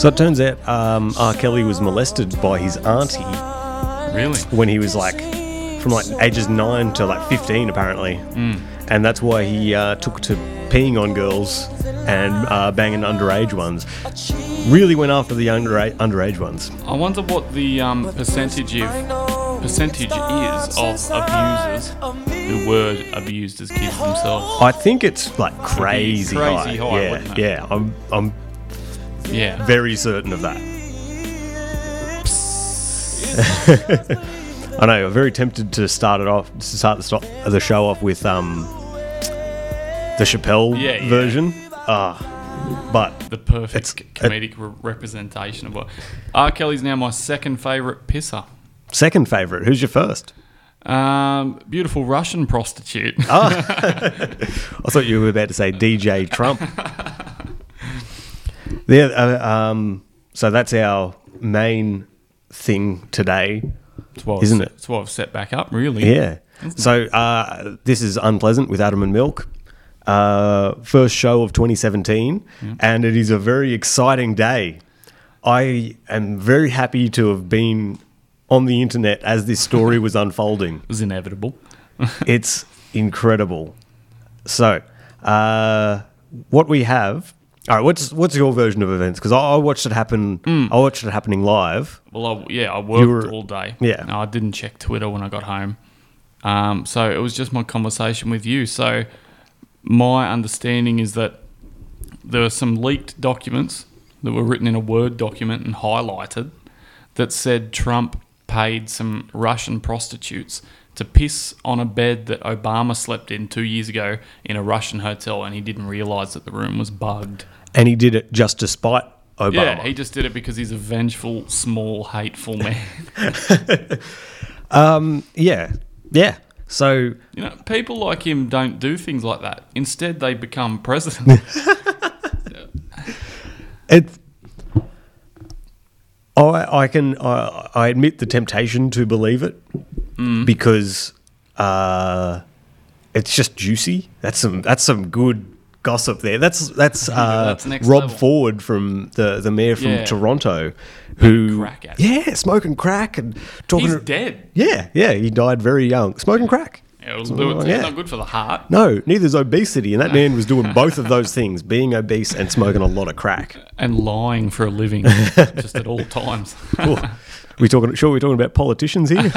So it turns out R. Kelly was molested by his auntie Really? when he was from ages 9 to 15 apparently. And that's why he took to peeing on girls and banging underage ones. Really went after the underage ones. I wonder what the percentage is of abusers who were abused as kids themselves. I think it's crazy high. Yeah, wouldn't it? yeah. I'm Yeah. very certain of that. I know. I'm very tempted to start the show off with the Chappelle version. But The perfect comedic representation of what R. Kelly's now my second favourite pisser. second favourite. Who's your first? Beautiful Russian prostitute. I thought you were about to say DJ Trump. So that's our main thing today, isn't it? That's what I've set back up, really. Yeah. So this is Unpleasant with Adam and Milk. First show of 2017, and it is a very exciting day. I am very happy to have been on the internet as this story was unfolding. It was inevitable. It's incredible. So, what we have... All right, what's your version of events? Because I watched it happen. I watched it happening live. Well, I worked all day. Yeah. No, I didn't check Twitter when I got home. So it was just my conversation with you. So my understanding is that there were some leaked documents that were written in a Word document and highlighted that said Trump paid some Russian prostitutes to piss on a bed that Obama slept in 2 years ago in a Russian hotel, and he didn't realise that the room was bugged. And he did it just to spite Obama. Yeah, he just did it because he's a vengeful, small, hateful man. Yeah. So... People like him don't do things like that. Instead, they become president. I admit the temptation to believe it because it's just juicy. That's some good gossip there. That's next Rob level. Ford from the mayor from Toronto, Crack addict. smoking crack and talking. He's dead. Yeah, he died very young, smoking crack. Yeah, it's not good for the heart. No, neither is obesity, and that man was doing both of those things: being obese and smoking a lot of crack. And lying for a living, just at all times. We're talking about politicians here.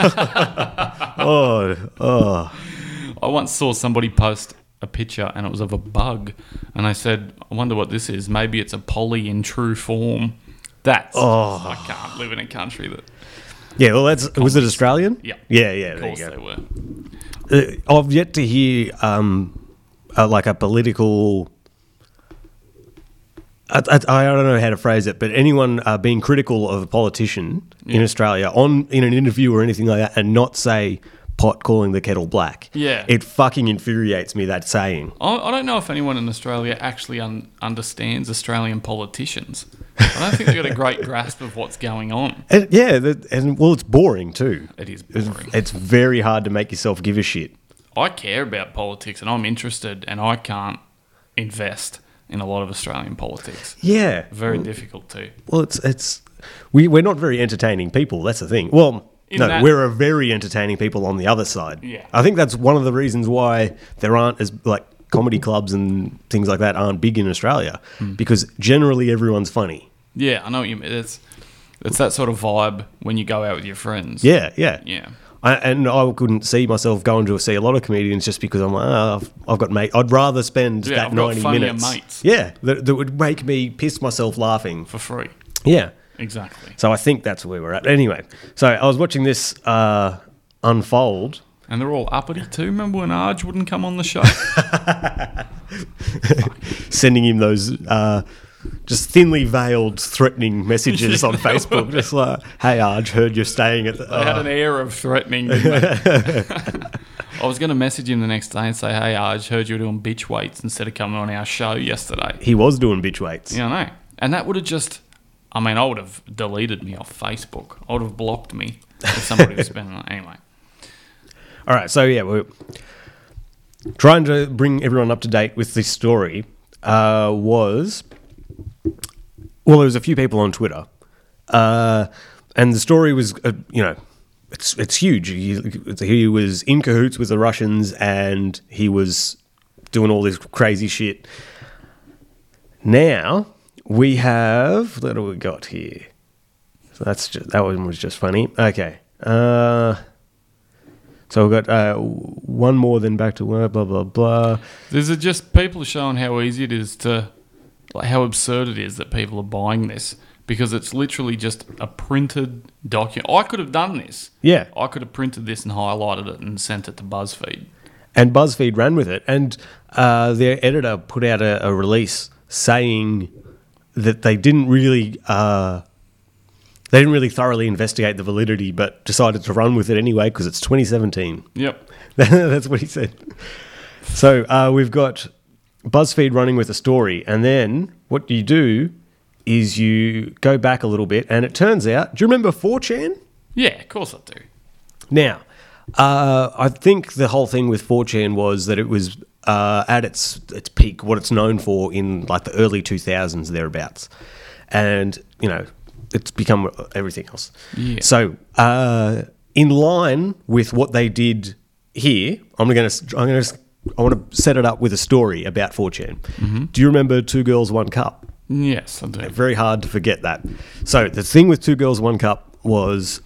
Oh. I once saw somebody post a picture, and it was of a bug, and I said, "I wonder what this is. Maybe it's a poly in true form." I can't live in a country that. Yeah, well, was it Australian? Yeah. Yeah. Of There course you they go. were. I've yet to hear a political. I don't know how to phrase it, but anyone being critical of a politician in Australia in an interview or anything like that, and not say pot calling the kettle black. Yeah. It fucking infuriates me, that saying. I don't know if anyone in Australia actually understands Australian politicians. I don't think they've got a great grasp of what's going on. And, it's boring too. It is boring. It's very hard to make yourself give a shit. I care about politics and I'm interested, and I can't invest in a lot of Australian politics. Yeah. Very difficult too. Well, we're not very entertaining people. That's the thing. Well, we're a very entertaining people on the other side. Yeah. I think that's one of the reasons why there aren't as comedy clubs and things like that aren't big in Australia, because generally everyone's funny. Yeah, I know what you mean. It's that sort of vibe when you go out with your friends. Yeah. Yeah. I couldn't see myself going to see a lot of comedians just because I'm like, I've got mates. I'd rather spend that I've got 90 funnier minutes. mates. Yeah, that would make me piss myself laughing. For free. Yeah. Exactly. So I think that's where we're at. Anyway, so I was watching this unfold. And they're all uppity too. Remember when Arj wouldn't come on the show? Sending him those just thinly veiled threatening messages on Facebook. Just like, hey, Arj, heard you're staying at the... They had an air of threatening. I was going to message him the next day and say, hey, Arj, heard you were doing bitch weights instead of coming on our show yesterday. He was doing bitch weights. Yeah, I know. And that would have just... I would have deleted me off Facebook. I would have blocked me if somebody was spending that. Anyway. All right, so we're trying to bring everyone up to date with this story. Was Well, there was a few people on Twitter, and the story was, it's huge. He was in cahoots with the Russians, and he was doing all this crazy shit. Now we have, what do we got here? So that one was just funny. Okay. So we've got one more, then back to work, blah, blah, blah. There's just people showing how easy it is to, like, how absurd it is that people are buying this, because it's literally just a printed document. I could have done this. Yeah. I could have printed this and highlighted it and sent it to BuzzFeed. And BuzzFeed ran with it. And their editor put out a release saying that they didn't really thoroughly investigate the validity, but decided to run with it anyway because it's 2017. Yep. That's what he said. So we've got BuzzFeed running with a story, and then what you do is you go back a little bit, and it turns out, do you remember 4chan? Yeah, of course I do. Now, I think the whole thing with 4chan was that it was at its peak, what it's known for in like the early 2000s, thereabouts. And, it's become everything else. Yeah. So, in line with what they did here, I want to set it up with a story about 4chan. Mm-hmm. Do you remember 2 Girls, 1 Cup? Yes, I do. Very hard to forget that. So the thing with 2 Girls, 1 Cup was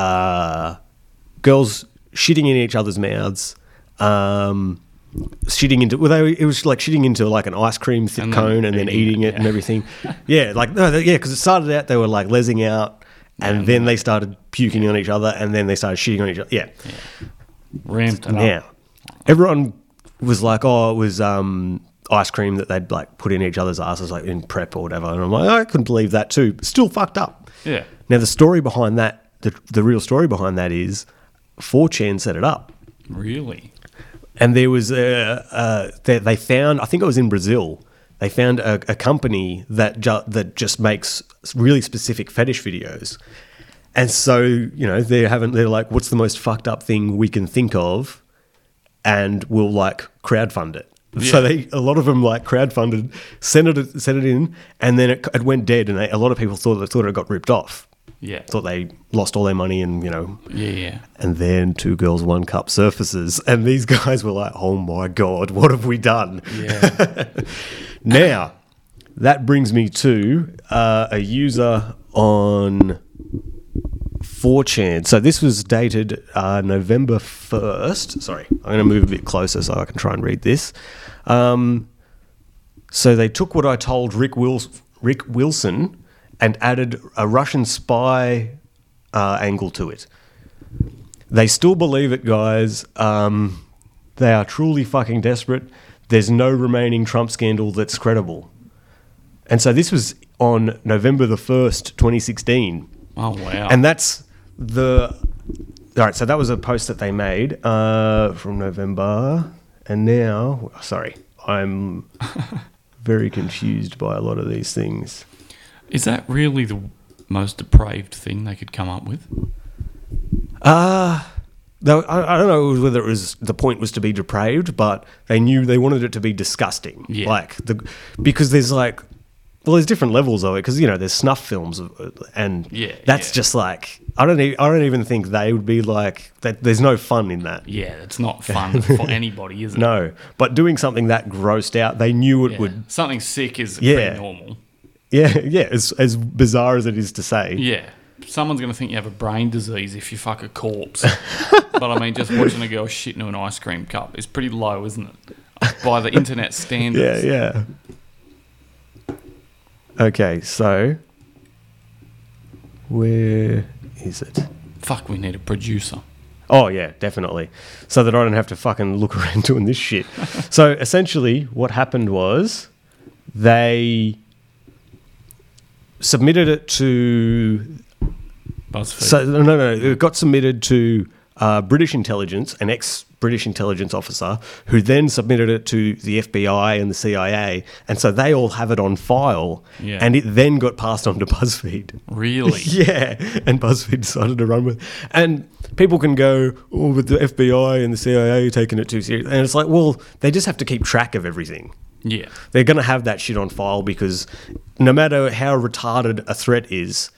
girls shitting in each other's mouths, shitting into it was like shitting into like an ice cream cone and then eating it and everything. Yeah, because it started out they were like lesing out, and then they started puking on each other, and then they started shitting on each other. Yeah. Ramped it up. Now, everyone was like, oh, it was ice cream that they'd like put in each other's asses, like in prep or whatever. And I'm like, I couldn't believe that too. Still fucked up. Yeah. Now the story behind that, the real story behind that is 4chan set it up. Really? And there was they found, I think it was in Brazil, they found a company that just makes really specific fetish videos. And so, they're like, what's the most fucked up thing we can think of? And we'll like crowdfund it. Yeah. So a lot of them like crowdfunded, sent it in, and then it went dead. And a lot of people thought it got ripped off. Yeah. Thought they lost all their money and, Yeah. And then 2 Girls, 1 Cup surfaces. And these guys were like, oh my God, what have we done? Yeah. Now, that brings me to a user on 4chan. So this was dated November 1st. Sorry, I'm going to move a bit closer so I can try and read this. So they took what I told Rick Wilson and added a Russian spy angle to it. They still believe it, guys. They are truly fucking desperate. There's no remaining Trump scandal that's credible. And so this was on November the 1st, 2016. Oh, wow. And that's all right, so that was a post that they made from November. And now, sorry, I'm very confused by a lot of these things. Is that really the most depraved thing they could come up with? I don't know whether the point was to be depraved, but they knew they wanted it to be disgusting. Yeah. Because there's there's different levels of it, because there's snuff films, and that's just like I don't even think they would be like that. There's no fun in that. Yeah, it's not fun for anybody, is it? No, but doing something that grossed out, they knew it would. Something sick is pretty normal. Yeah, as bizarre as it is to say. Yeah. Someone's going to think you have a brain disease if you fuck a corpse. But I mean, just watching a girl shit into an ice cream cup is pretty low, isn't it? By the internet standards. Yeah. Okay, so where is it? Fuck, we need a producer. Oh, yeah, definitely. So that I don't have to fucking look around doing this shit. So essentially what happened was they submitted it to BuzzFeed. So no, it got submitted to British intelligence, an ex-British intelligence officer, who then submitted it to the FBI and the CIA, and so they all have it on file. Yeah. And it then got passed on to BuzzFeed. Really? Yeah, and BuzzFeed decided to run with it. And people can go, oh, but the FBI and the CIA are taking it too seriously. And it's like, well, they just have to keep track of everything. Yeah. They're going to have that shit on file because no matter how retarded a threat is,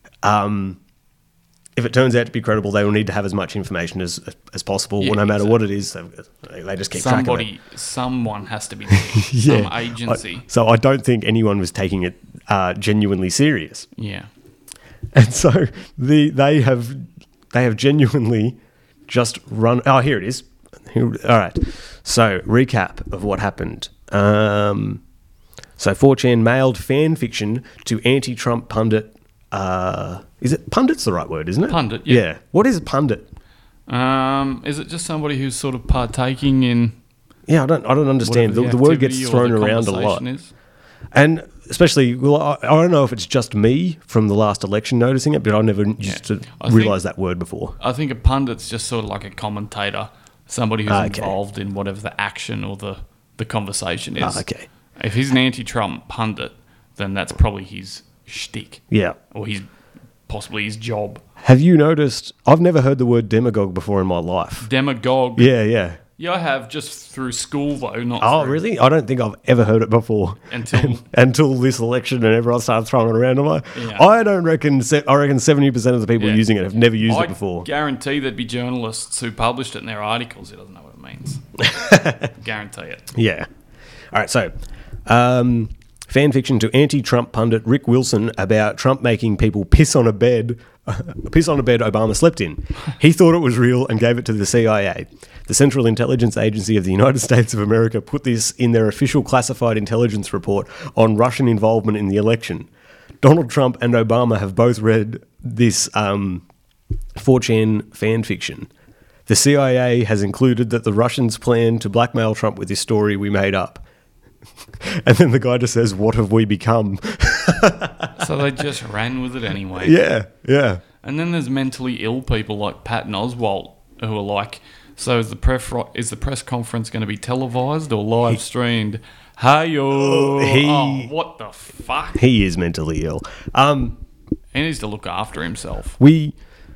if it turns out to be credible, they will need to have as much information as possible. Yeah, no matter exactly. what it is, they just keep track of it. Someone has to be there. Some agency. So I don't think anyone was taking it genuinely serious. Yeah. And so they have genuinely just run. Oh, here it is. All right. So recap of what happened. So 4chan mailed fan fiction to anti-Trump pundit. Is it pundit's the right word, isn't it? Pundit, yeah. What is a pundit? Is it just somebody who's sort of partaking in? Yeah, I don't understand. The word gets thrown around a lot, and especially, I don't know if it's just me from the last election noticing it, but I never used to realise that word before. I think a pundit's just sort of like a commentator, somebody who's involved in whatever the action or the conversation is. Okay. If he's an anti-Trump pundit, then that's probably his shtick. Yeah. Or possibly his job. Have you noticed? I've never heard the word demagogue before in my life. Demagogue. Yeah. Yeah, I have, just through school though, not. Oh, through, really? I don't think I've ever heard it before until this election, and everyone started throwing it around. I'm like, I reckon 70% of the people using it have never used it before. I guarantee there'd be journalists who published it in their articles who doesn't know what it means. Guarantee it. Yeah. All right. So, fan fiction to anti-Trump pundit Rick Wilson about Trump making people piss on a bed Obama slept in. He thought it was real and gave it to the CIA. The Central Intelligence Agency of the United States of America put this in their official classified intelligence report on Russian involvement in the election. Donald Trump and Obama have both read this 4chan fan fiction. The CIA has included that the Russians plan to blackmail Trump with this story we made up. And then the guy just says, "What have we become?" So they just ran with it anyway. Yeah. And then there's mentally ill people like Patton Oswalt who are like, so is the press conference going to be televised or live streamed? Hey-yo. What the fuck? He is mentally ill. He needs to look after himself. We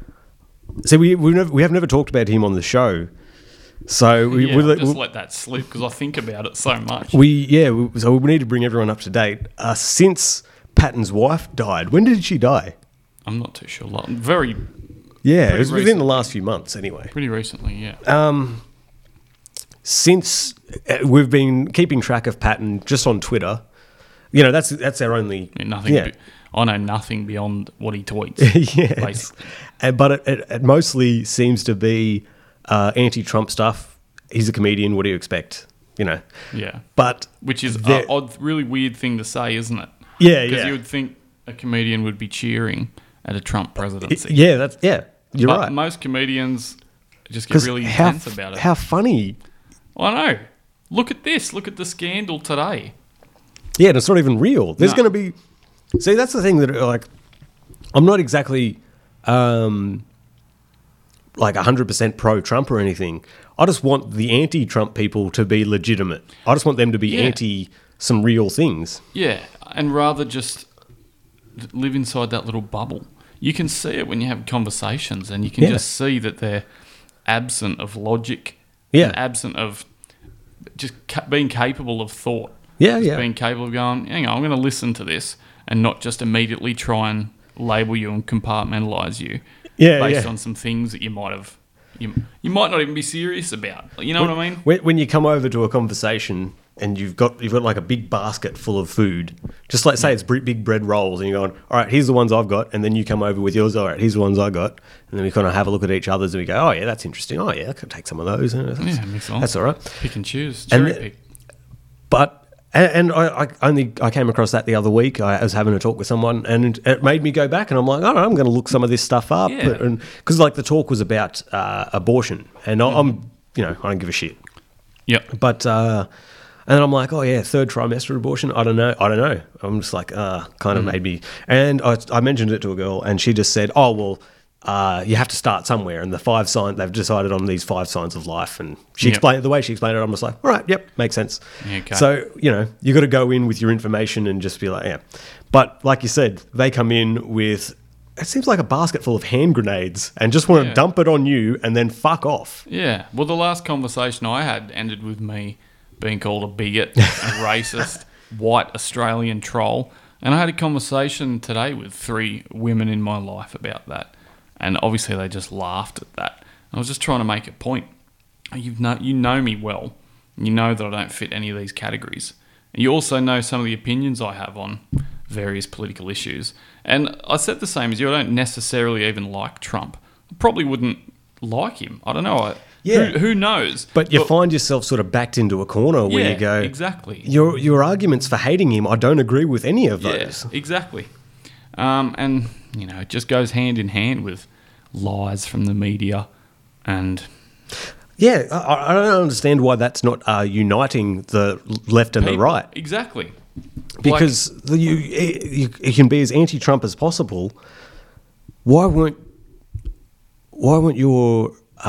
have never talked about him on the show. So we just let that slip because I think about it so much. So we need to bring everyone up to date. Since Patton's wife died, when did she die? I'm not too sure. It was within the last few months anyway. Pretty recently, yeah. Since we've been keeping track of Patton just on Twitter, that's our only nothing. Yeah. I know nothing beyond what he tweets. Basically. But it mostly seems to be anti-Trump stuff. He's a comedian. What do you expect? Yeah. But which is an odd, really weird thing to say, isn't it? Yeah, because you would think a comedian would be cheering at a Trump presidency. You're right. Most comedians just get really intense about it. How funny. I know. Look at this. Look at the scandal today. Yeah, and it's not even real. There's going to be... See, that's the thing that, I'm not exactly, 100% pro-Trump or anything. I just want the anti-Trump people to be legitimate. I just want them to be anti some real things. Yeah, and rather just live inside that little bubble. You can see it when you have conversations, and you can just see that they're absent of logic, and absent of just being capable of thought. Being capable of going, hang on, I'm going to listen to this and not just immediately try and label you and compartmentalize you based on some things that you might have, you might not even be serious about. You know what I mean? When you come over to a conversation and you've got like a big basket full of food, just like say it's big bread rolls, and you're going, all right, here's the ones I've got, and then you come over with yours, all right, here's the ones I got, and then we kind of have a look at each other's and we go, oh yeah, that's interesting, oh yeah, I could take some of those. That's all right. Pick and choose, cherry pick. But I came across that the other week. I was having a talk with someone, and it made me go back, and I'm like, oh, I'm going to look some of this stuff up, because the talk was about abortion, and I'm I don't give a shit. Yeah. But and I'm like, oh yeah, third trimester abortion. I don't know. I'm just like, kind of made me. And I mentioned it to a girl, and she just said, oh well. You have to start somewhere, and they've decided on these 5 signs of life, and she explained the way she explained it. I'm just like, all right, yep, makes sense. Okay. So you got to go in with your information and just be like, yeah. But like you said, they come in with it seems like a basket full of hand grenades and just want to dump it on you and then fuck off. Yeah. Well, the last conversation I had ended with me being called a bigot, a racist, white Australian troll. And I had a conversation today with 3 women in my life about that. And obviously they just laughed at that. I was just trying to make a point. You know me well. You know that I don't fit any of these categories. And you also know some of the opinions I have on various political issues. And I said the same as you. I don't necessarily even like Trump. I probably wouldn't like him. I don't know. Who knows? But you find yourself sort of backed into a corner where you go, exactly. Your arguments for hating him, I don't agree with any of those. Yeah, exactly. And, it just goes hand in hand with lies from the media and... Yeah, I don't understand why that's not uniting the left and the right. Exactly. Because you can be as anti-Trump as possible. Why weren't your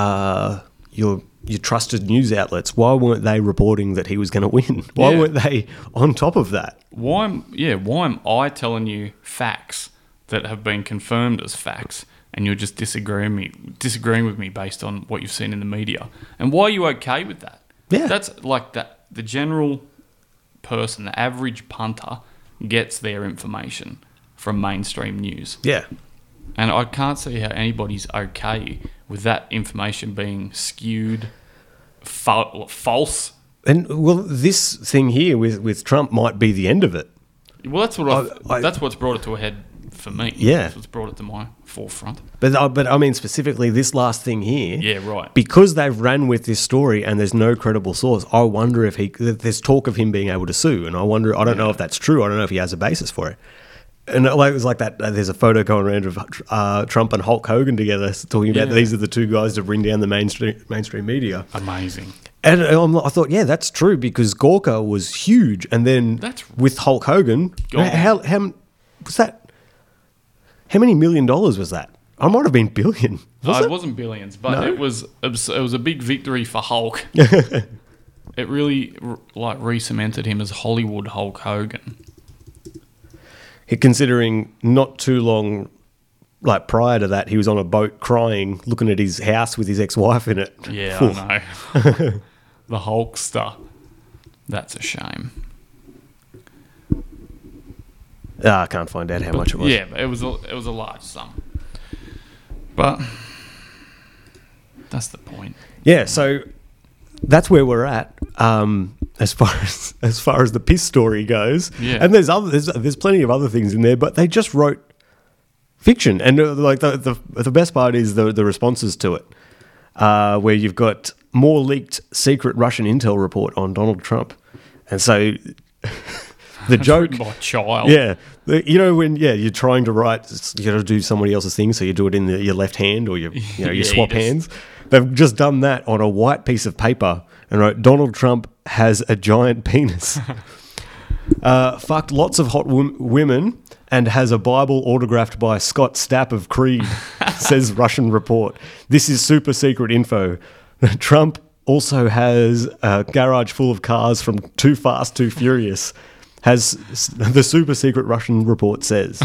trusted news outlets? Why weren't they reporting that he was going to win? Why weren't they on top of that? Why am I telling you facts that have been confirmed as facts, and you're just disagreeing with me based on what you've seen in the media? And why are you okay with that? Yeah, that's like that. The general person, the average punter, gets their information from mainstream news. Yeah. And I can't see how anybody's okay with that information being skewed, false. And, well, this thing here with Trump might be the end of it. Well, that's what that's what's brought it to a head for me. Yeah. That's what's brought it to my forefront. But I mean specifically this last thing here. Yeah, right. Because they've ran with this story and there's no credible source, I wonder if there's talk of him being able to sue. And I don't know if that's true. I don't know if he has a basis for it. And it was like that. There's a photo going around of Trump and Hulk Hogan together, talking about these are the 2 guys to bring down the mainstream media. Amazing. And I thought, yeah, that's true, because Gawker was huge, and then with Hulk Hogan, how was that? How many $1 million was that? I might have been billion. It wasn't billions, but it was a big victory for Hulk. It really re-cemented him as Hollywood Hulk Hogan. Considering not too long, prior to that, he was on a boat crying, looking at his house with his ex-wife in it. Yeah, I know. The Hulkster. That's a shame. I can't find out how much it was. Yeah, but it was a large sum. But that's the point. Yeah, so that's where we're at. As far as the piss story goes, and there's plenty of other things in there, but they just wrote fiction, and the best part is the responses to it, where you've got more leaked secret Russian intel report on Donald Trump, and so the joke written by a child, when you're trying to write, you got to do somebody else's thing, so you do it in your left hand or you swap hands. They've just done that on a white piece of paper and wrote, Donald Trump has a giant penis. Fucked lots of hot women and has a Bible autographed by Scott Stapp of Creed, says Russian report. This is super secret info. Trump also has a garage full of cars from Too Fast, Too Furious, has the super secret Russian report says.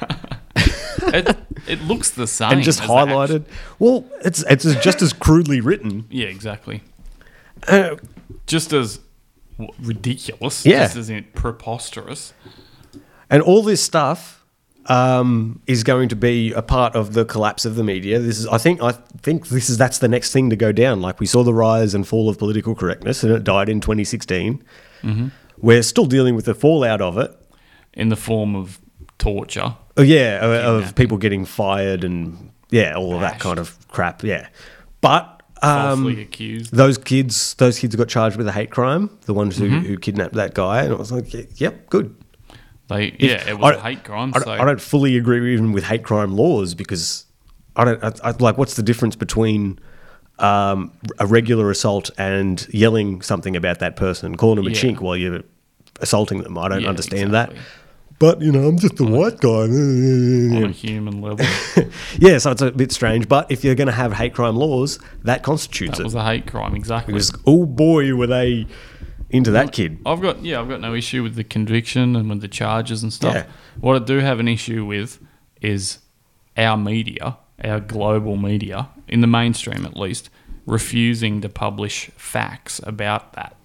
It looks the same. And just highlighted. Well, it's just as crudely written. Yeah, exactly. Just as ridiculous. Yeah. Just as preposterous. And all this stuff is going to be a part of the collapse of the media. I think that's the next thing to go down. Like, we saw the rise and fall of political correctness, and it died in 2016. Mm-hmm. We're still dealing with the fallout of it. In the form of torture. Oh, yeah, of people getting fired and, all of that kind of crap, yeah. But falsely accused. Those kids got charged with a hate crime, the ones who kidnapped that guy, and it was like, yep, good. It was a hate crime. I don't fully agree even with hate crime laws, because I what's the difference between a regular assault and yelling something about that person, calling them a chink while you're assaulting them? I don't understand that. But, I'm just a white guy. On a human level. Yeah, so it's a bit strange. But if you're going to have hate crime laws, that constitutes it. That was a hate crime, exactly. Because, oh boy, were they into that kid. I've got no issue with the conviction and with the charges and stuff. Yeah. What I do have an issue with is our media, our global media, in the mainstream at least, refusing to publish facts about that.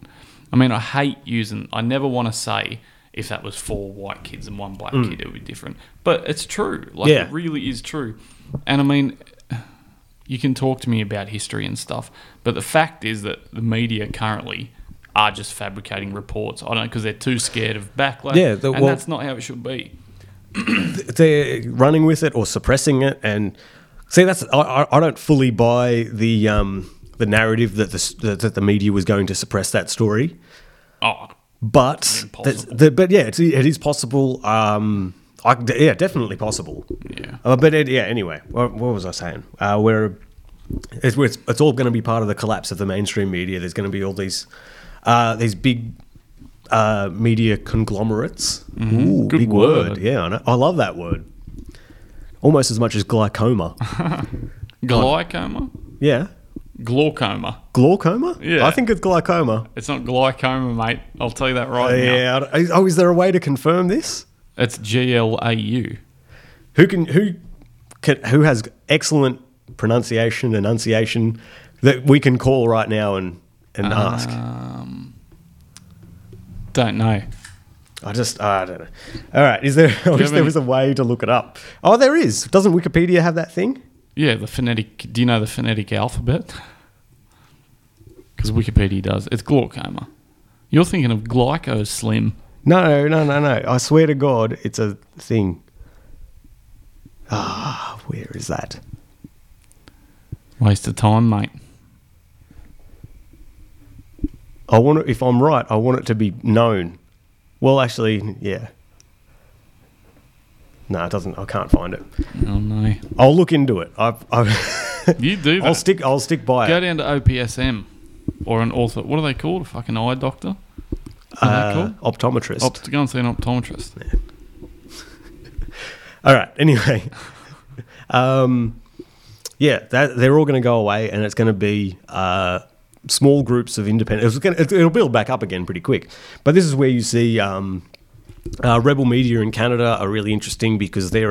I mean, I never want to say if that was 4 white kids and 1 black kid, it would be different. But it's true. Like, Yeah. it really is true. And I mean, you can talk to me about history and stuff, but the fact is that the media currently are just fabricating reports. I don't know, because they're too scared of backlash. Yeah, and that's not how it should be. They're running with it or suppressing it, and see, I don't fully buy the narrative that the media was going to suppress that story. Oh, But impossible. but yeah, it is possible. Definitely possible. Yeah. Anyway, what was I saying? It's all going to be part of the collapse of the mainstream media. There's going to be all these big media conglomerates. Ooh, Good big word. Yeah, I know. I love that word. Almost as much as glaucoma. Glaucoma? Yeah. Glaucoma. Glaucoma? Yeah. I think it's glaucoma. It's not glaucoma, mate. I'll tell you that right now. Yeah. Oh, is there a way to confirm this? It's GLAU. Who has excellent pronunciation, enunciation that we can call right now and ask? Don't know. I don't know. All right. I wish there was a way to look it up. Oh, there is. Doesn't Wikipedia have that thing? Yeah, do you know the phonetic alphabet? Because Wikipedia does. It's glaucoma. You're thinking of glyco slim. No. I swear to God, it's a thing. Where is that? Waste of time, mate. If I'm right, I want it to be known. Well, actually, yeah. No, it doesn't. I can't find it. Oh, no. I'll look into it. You do that. I'll stick by Go it. down to OPSM or an author. What are they called? A fucking eye doctor? What are they called? Optometrist. Go and see an optometrist. All right. Anyway, they're all going to go away, and it's going to be small groups of independent. It'll build back up again pretty quick. But this is where you see Rebel Media in Canada are really interesting because they're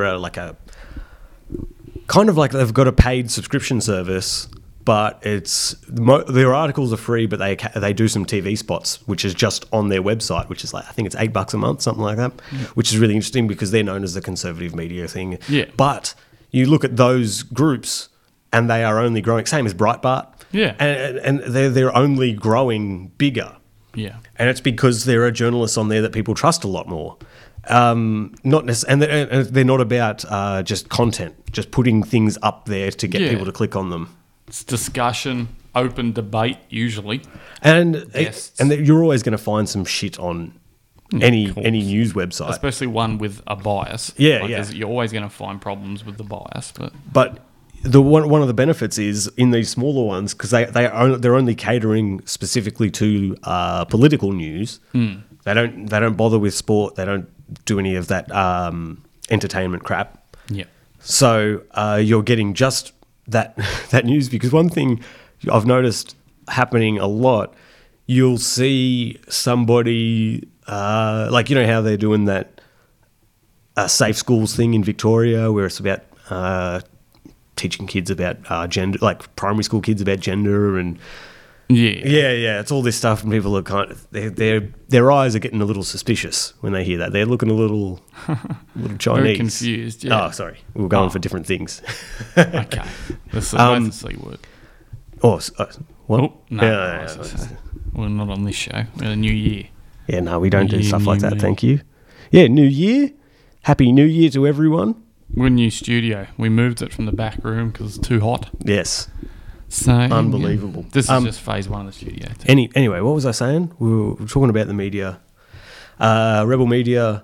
kind of like they've got a paid subscription service, but their articles are free, but they do some TV spots, which is just on their website, which is I think it's $8 a month, something like that, which is really interesting because they're known as the conservative media thing. Yeah. But you look at those groups, and they are only growing. Same as Breitbart. Yeah. And they're only growing bigger. Yeah. And it's because there are journalists on there that people trust a lot more. Not necessarily, and they're not about just content, just putting things up there to get people to click on them. It's discussion, open debate, usually. And Guests. you're always going to find some shit on any news website, Especially one with a bias. Yeah. You're always going to find problems with the bias, But one of the benefits is in these smaller ones because they're only catering specifically to political news. They don't bother with sport. They don't do any of that entertainment crap. Yeah. So you're getting just that news because one thing I've noticed happening a lot, you'll see somebody like how they're doing that safe schools thing in Victoria where it's about teaching kids about gender, like primary school kids about gender and yeah. It's all this stuff, and people are kind of their eyes are getting a little suspicious when they hear that. They're looking a little Chinese, Very confused. Yeah. Oh, sorry, we were going for different things. Okay. That's the C word. What? Oh, no. Yeah. We're not on this show. We're a new year. Yeah, no, we don't do stuff like that. me. Thank you. Yeah, New Year. Happy New Year to everyone. We're a new studio. We moved it from the back room because it's too hot. Yes. So Unbelievable. yeah. This is just phase 1 of the studio. Anyway, what was I saying? We were talking about the media. Rebel Media.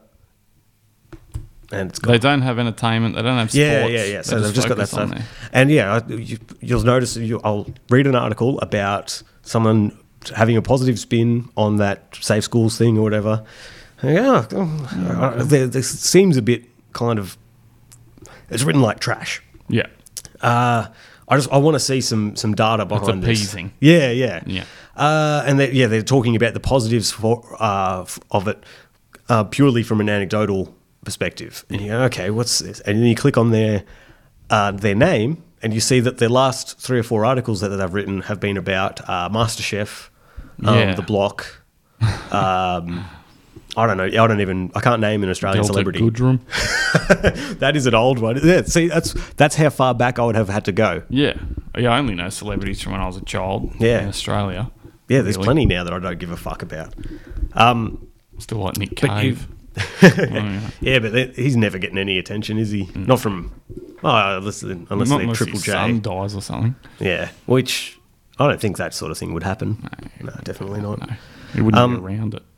And it's got They don't have entertainment. They don't have sports. Yeah. So they've just got that stuff. And you'll notice, I'll read an article about someone having a positive spin on that safe schools thing or whatever. Yeah, this seems a bit kind of, it's written like trash. Yeah. I want to see some data behind this. It's appeasing. Yeah. Yeah. And they're talking about the positives of it purely from an anecdotal perspective. And you go, okay, what's this? And then you click on their name, and you see that their last 3 or 4 articles that they've written have been about MasterChef, The Block, I don't know. I can't name an Australian Delta celebrity. Goodrum. That is an old one. Yeah, see, that's how far back I would have had to go. Yeah. I only know celebrities from when I was a child Yeah. in Australia. Yeah, there's Really. plenty now that I don't give a fuck about. Still like Nick But you- Cave. Yeah. Yeah, but he's never getting any attention, is he? Not from... unless Not they're unless Triple his J. son dies or something. Yeah, which I don't think that sort of thing would happen. No, definitely not. No. He wouldn't be around it.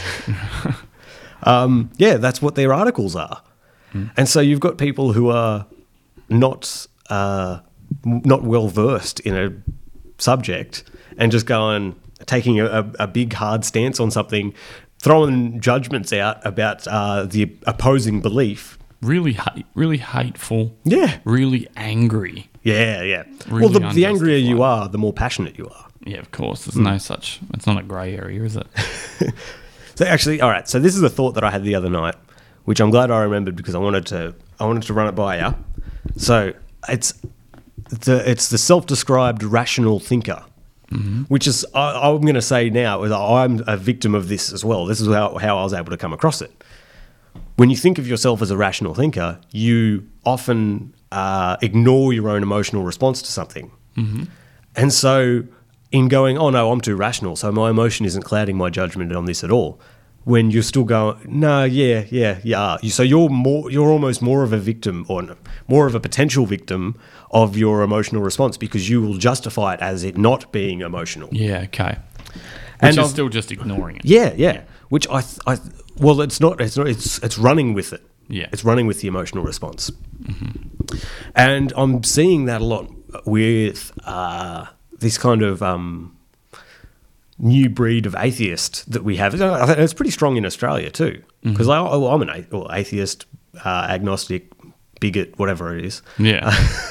Yeah, that's what their articles are. And so you've got people who are not well versed in a subject and just taking a big hard stance on something, throwing judgments out about the opposing belief. Really hateful. Yeah. Really angry. Yeah. Really Well, the angrier you unjustified. are, the more passionate you are. Yeah, of course. There's no such... It's not a grey area, is it? So actually, all right. So this is a thought that I had the other night, which I'm glad I remembered because I wanted to run it by you. So it's the self-described rational thinker, which is I'm going to say now is I'm a victim of this as well. This is how I was able to come across it. When you think of yourself as a rational thinker, you often ignore your own emotional response to something, and so. In going, oh no, I'm too rational, so my emotion isn't clouding my judgment on this at all. When you're still going, no, yeah. So you're almost more of a victim, or more of a potential victim of your emotional response because you will justify it as it not being emotional. Yeah, okay. And Which is I've- still just ignoring it. Yeah. Which well, it's not. It's running with it. Yeah. It's running with the emotional response. And I'm seeing that a lot with this kind of new breed of atheist that we have. I think it's pretty strong in Australia too, because I'm an atheist, agnostic, bigot, whatever it is. Yeah.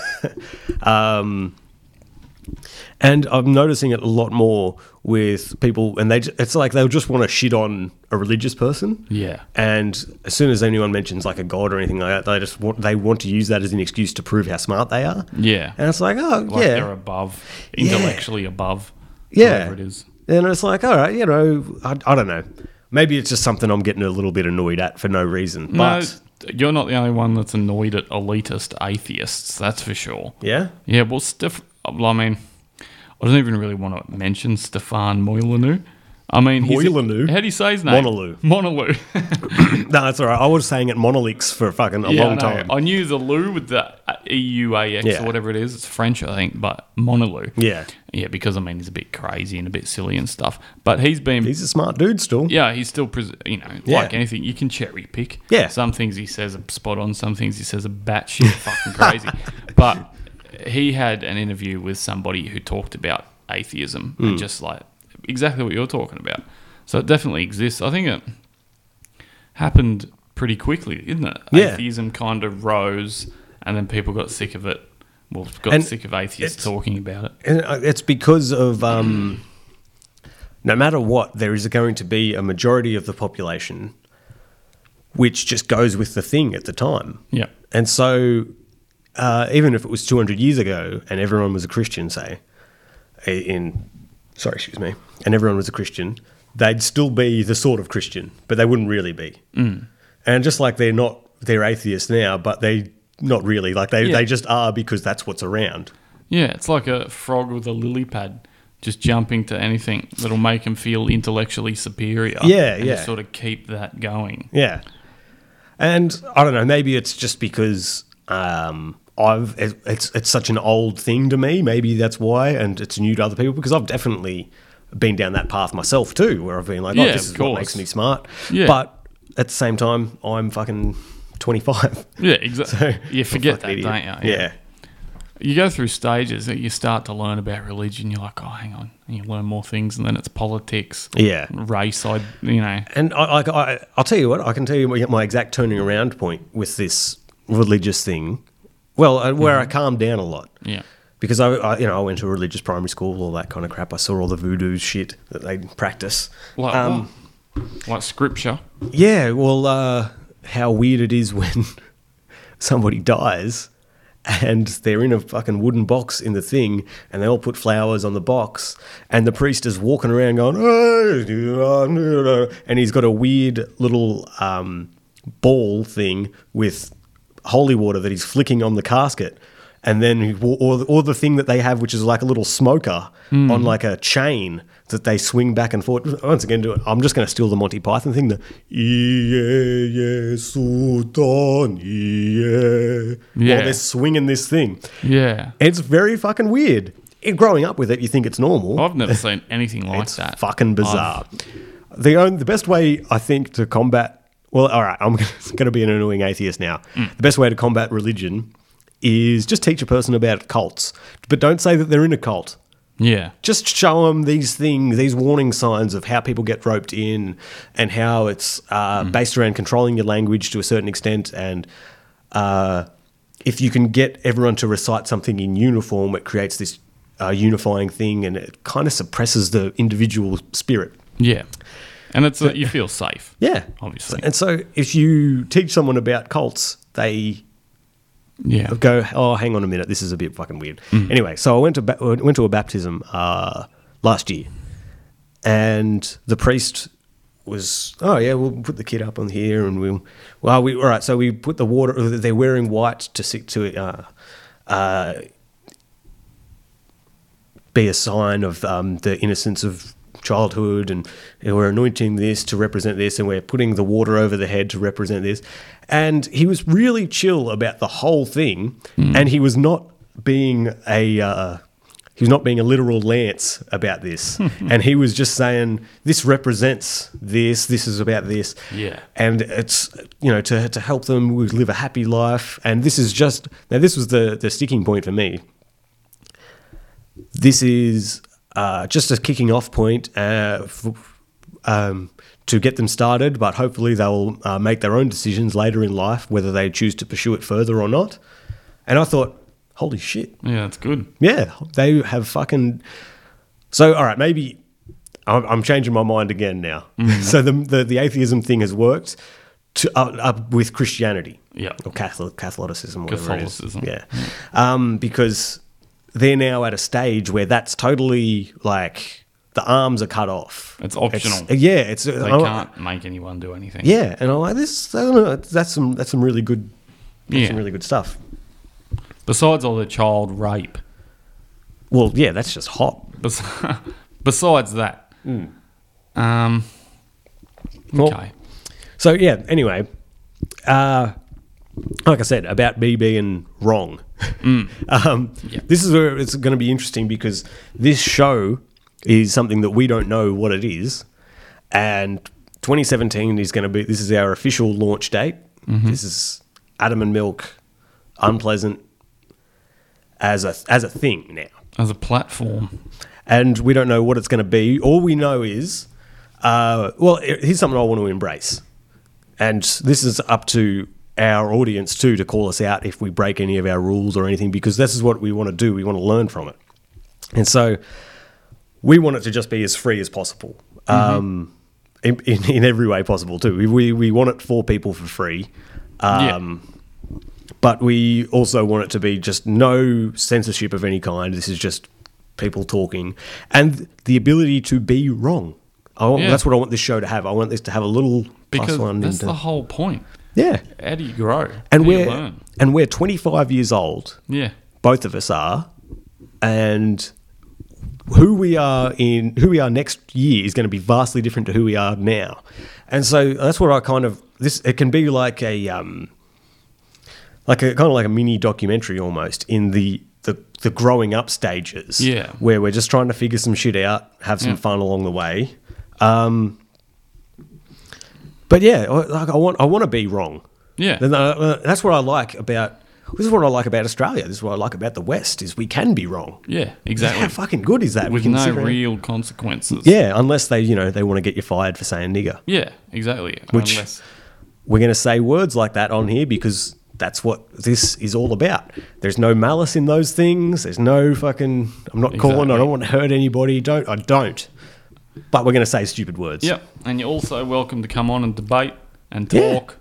And I'm noticing it a lot more with people, and it's like they'll just want to shit on a religious person. Yeah. And as soon as anyone mentions like a god or anything like that, they want to use that as an excuse to prove how smart they are. Yeah. And it's like, oh, Like yeah. they're above, intellectually above Yeah. whatever it is. And it's like, all right, I don't know. Maybe it's just something I'm getting a little bit annoyed at for no reason. No, But, you're not the only one that's annoyed at elitist atheists, that's for sure. yeah? Yeah, well, I mean, I don't even really want to mention Stefan Moilanu. I mean, Moilanu? How do you say his name? Monaloo. Monaloo. No, that's all right. I was saying it Monolix for fucking a long time. I knew the Lou with the EUAX Yeah. or whatever it is. It's French, I think, but Monaloo. Yeah. Yeah, because, I mean, he's a bit crazy and a bit silly and stuff. But he's been... He's a smart dude still. Yeah, he's still, Yeah. like anything, you can cherry pick. Yeah. Some things he says are spot on, some things he says are batshit fucking crazy. But he had an interview with somebody who talked about atheism and just like exactly what you're talking about. So it definitely exists. I think it happened pretty quickly, didn't it? Yeah. Atheism kind of rose and then people got sick of it. Well, And sick of atheists talking about it. And it's because of no matter what, there is going to be a majority of the population which just goes with the thing at the time. Yeah. And so even if it was 200 years ago and everyone was a Christian, say, and everyone was a Christian, they'd still be the sort of Christian, but they wouldn't really be. And just like they're atheists now, but they not really. Like they just are because that's what's around. Yeah, it's like a frog with a lily pad just jumping to anything that'll make him feel intellectually superior. Yeah, and yeah. just sort of keep that going. Yeah. And I don't know, maybe it's just because it's such an old thing to me. Maybe that's why, and it's new to other people because I've definitely been down that path myself too, where I've been like, Yeah, this of is what course. makes me smart. Yeah. But at the same time, I'm fucking 25. Yeah, exactly. So, You forget fucking that, idiot. don't you? Yeah. You go through stages that you start to learn about religion. You're like, oh, hang on. And you learn more things, and then it's politics, Yeah. race, And I'll tell you what, I can tell you my exact turning around point with this religious thing. Well, where I calmed down a lot. Yeah. Because I went to a religious primary school, all that kind of crap. I saw all the voodoo shit that they practice. Like what? Like scripture. Yeah, well, how weird it is when somebody dies and they're in a fucking wooden box in the thing, and they all put flowers on the box, and the priest is walking around going, and he's got a weird little ball thing with holy water that he's flicking on the casket. And then, or the thing that they have, which is like a little smoker on like a chain that they swing back and forth. Once again, I'm just going to steal the Monty Python thing. The while they're swinging this thing. Yeah. It's very fucking weird. Growing up with it, you think it's normal. I've never seen anything like It's that. fucking bizarre. The best way, I think, to combat... Well, all right, I'm going to be an annoying atheist now. The best way to combat religion is just teach a person about cults. But don't say that they're in a cult. Yeah. Just show them these things, these warning signs of how people get roped in and how it's based around controlling your language to a certain extent. And if you can get everyone to recite something in uniform, it creates this unifying thing, and it kind of suppresses the individual spirit. Yeah. And it's you feel safe. Yeah. Obviously. And so if you teach someone about cults, they... Yeah. go, oh, hang on a minute, this is a bit fucking weird. Anyway, so I went to a baptism last year, and the priest was, oh yeah, we'll put the kid up on here, and all right. So we put the water. They're wearing white to be a sign of the innocence of childhood, and we're anointing this to represent this, and we're putting the water over the head to represent this. And he was really chill about the whole thing, and he was not being a literal Lance about this. And he was just saying, this represents this is about this. Yeah. And it's, to help them live a happy life. And this is just, now this was the sticking point for me. This is just a kicking off point to get them started, but hopefully they'll make their own decisions later in life, whether they choose to pursue it further or not. And I thought, holy shit. Yeah, that's good. Yeah, they have fucking... So, all right, maybe I'm changing my mind again now. So the atheism thing has worked up with Christianity. Yeah. Or Catholicism, whatever Catholicism. it is. Yeah. Because they're now at a stage where that's totally like... The arms are cut off. It's optional. They can't make anyone do anything. Yeah, and I'm like, this. I don't know. That's some really good. Some really good stuff. Besides all the child rape. Well, yeah, that's just hot. Besides that. Well, Okay. So yeah. Anyway, like I said about me being wrong. This is where it's going to be interesting, because this show is something that we don't know what it is, and 2017 is going to be, this is our official launch date. This is Adam and Milk Unpleasant as a thing now, as a platform, and we don't know what it's going to be. All we know is here's something I want to embrace, and this is up to our audience too to call us out if we break any of our rules or anything, because this is what we want to do. We want to learn from it, and so we want it to just be as free as possible, in every way possible too. We want it for people for free, but we also want it to be just no censorship of any kind. This is just people talking, and the ability to be wrong. That's what I want this show to have. I want this to have a little because +1. That's the whole point. Yeah. How do you grow? And how do you learn? And we're 25 years old. Yeah. Both of us are, and who we are next year is going to be vastly different to who we are now. And so that's what I it can be like a kind of like a mini documentary almost in the growing up stages. Yeah. Where we're just trying to figure some shit out, have some fun along the way. But yeah, like I want to be wrong. Yeah. And that's what I like about... This is what I like about Australia. This is what I like about the West, is we can be wrong. Yeah, exactly. How fucking good is that? With no real consequences. Yeah, unless they want to get you fired for saying nigger. Yeah, exactly. Which we're going to say words like that on here because that's what this is all about. There's no malice in those things. There's no fucking... I'm not calling. I don't want to hurt anybody. I don't. But we're going to say stupid words. Yep. And you're also welcome to come on and debate and talk.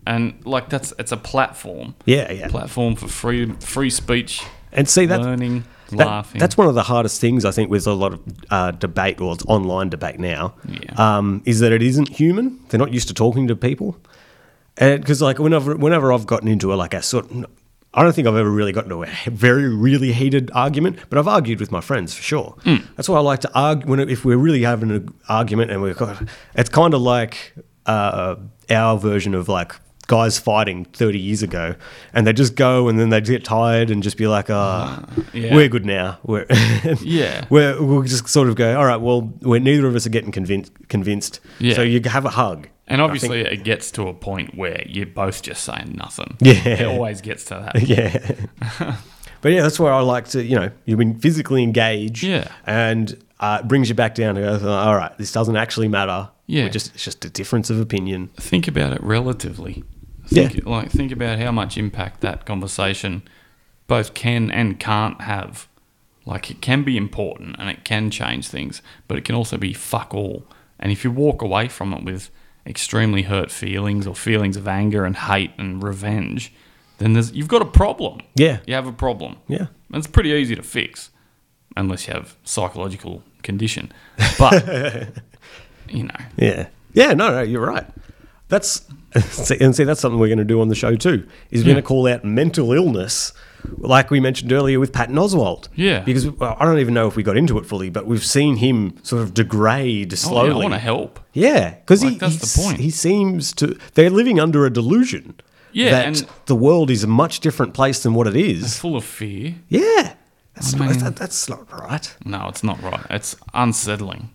And like it's a platform. Yeah. Platform for free speech, And see, learning, laughing. that's one of the hardest things, I think, with a lot of debate, or it's online debate now, is that it isn't human. They're not used to talking to people. And because like whenever I've gotten into I don't think I've ever really gotten into a really heated argument, but I've argued with my friends for sure. That's why I like to argue if we're really having an argument, and it's kind of like our version of like guys fighting 30 years ago, and they just go and then they get tired and just be like, we're good now. We'll just sort of go, all right, well, neither of us are getting convinced. Yeah. So you have a hug. And obviously it gets to a point where you're both just saying nothing. Yeah. It always gets to that. Yeah. But yeah, that's where I like to, you've been physically engaged. Yeah. And it brings you back down to go, all right, this doesn't actually matter. Yeah. It's just a difference of opinion. Think about it relatively. Think about how much impact that conversation both can and can't have. Like, it can be important and it can change things, but it can also be fuck all. And if you walk away from it with extremely hurt feelings or feelings of anger and hate and revenge, then you've got a problem. Yeah. You have a problem. Yeah. And it's pretty easy to fix, unless you have psychological condition. But, Yeah. Yeah, no, you're right. That's something we're going to do on the show too, is we're going to call out mental illness, like we mentioned earlier with Patton Oswalt. Yeah. Because I don't even know if we got into it fully, but we've seen him sort of degrade slowly. I want to help. Yeah, because that's the point. He seems to... They're living under a delusion that and the world is a much different place than what it is. It's full of fear. Yeah. That's not right. No, it's not right. It's unsettling.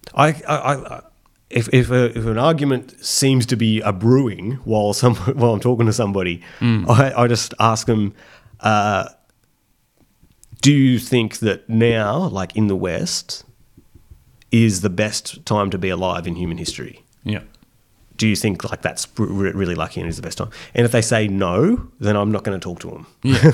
If an argument seems to be a brewing while I'm talking to somebody, I just ask them, do you think that now, like in the West, is the best time to be alive in human history? Yeah. Do you think like that's really lucky and is the best time? And if they say no, then I'm not going to talk to them.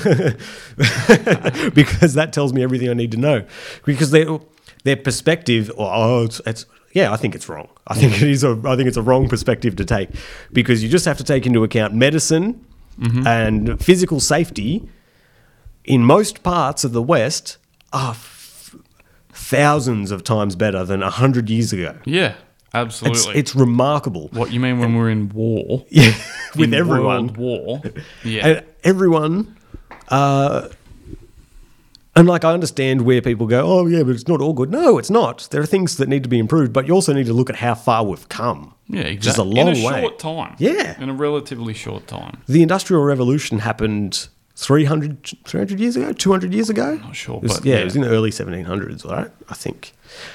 Yeah. Because that tells me everything I need to know. Because their perspective, I think it's wrong. I think it's a wrong perspective to take, because you just have to take into account medicine and physical safety in most parts of the West are thousands of times better than 100 years ago. Yeah, absolutely. It's remarkable. What you mean when we're in war? Yeah, with everyone. World war. Yeah. And everyone... And like I understand where people go, oh yeah, but it's not all good. No, it's not. There are things that need to be improved, but you also need to look at how far we've come. Yeah, exactly. Which is a long way. In a short time. Yeah. In a relatively short time. The Industrial Revolution happened 300 years ago, 200 years ago? Not sure, It was, but it was in the early 1700s, right? I think.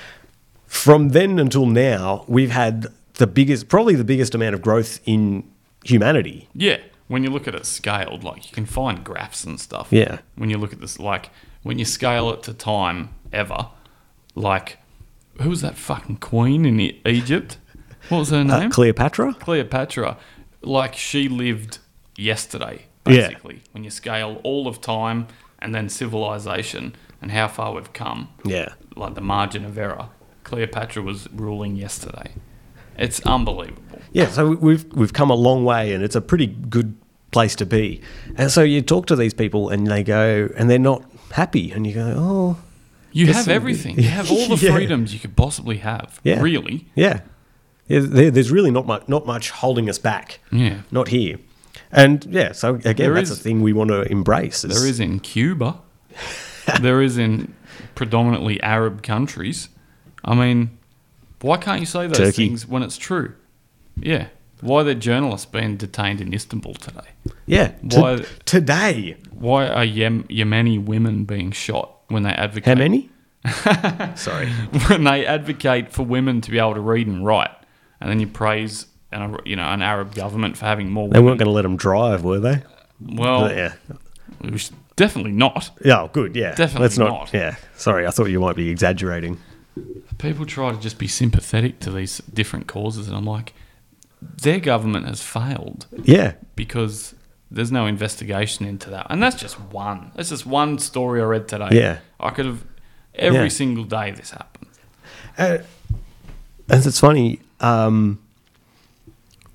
From then until now, we've had probably the biggest amount of growth in humanity. Yeah. When you look at it scaled, like you can find graphs and stuff. Yeah. When you look at this, like when you scale it to time ever, like who was that fucking queen in Egypt? What was her name? Cleopatra? Cleopatra. Like she lived yesterday, basically. Yeah. When you scale all of time and then civilization and how far we've come. Yeah. Like the margin of error. Cleopatra was ruling yesterday. It's unbelievable. Yeah, so we've come a long way, and it's a pretty good place to be. And so you talk to these people, and they go, and they're not happy, and you go, oh, you have everything. You have all the freedoms you could possibly have. Yeah. Really. Yeah. There's really not much holding us back. Yeah. Not here. And yeah, so again, that's a thing we want to embrace. There is in Cuba. There is in predominantly Arab countries. I mean, why can't you say those things when it's true? Yeah. Why are there journalists being detained in Istanbul today? Yeah. Why today? Why are Yemeni women being shot when they advocate? How many? Sorry. When they advocate for women to be able to read and write, and then you praise an Arab government for having more women. They weren't going to let them drive, were they? Well, yeah. It was definitely not. Yeah, good, yeah. Definitely Let's not. Yeah, sorry, I thought you might be exaggerating. People try to just be sympathetic to these different causes, and I'm like, their government has failed. Yeah. Because there's no investigation into that. And that's just one. That's just one story I read today. Yeah. I could have... Every single day this happens. And it's funny...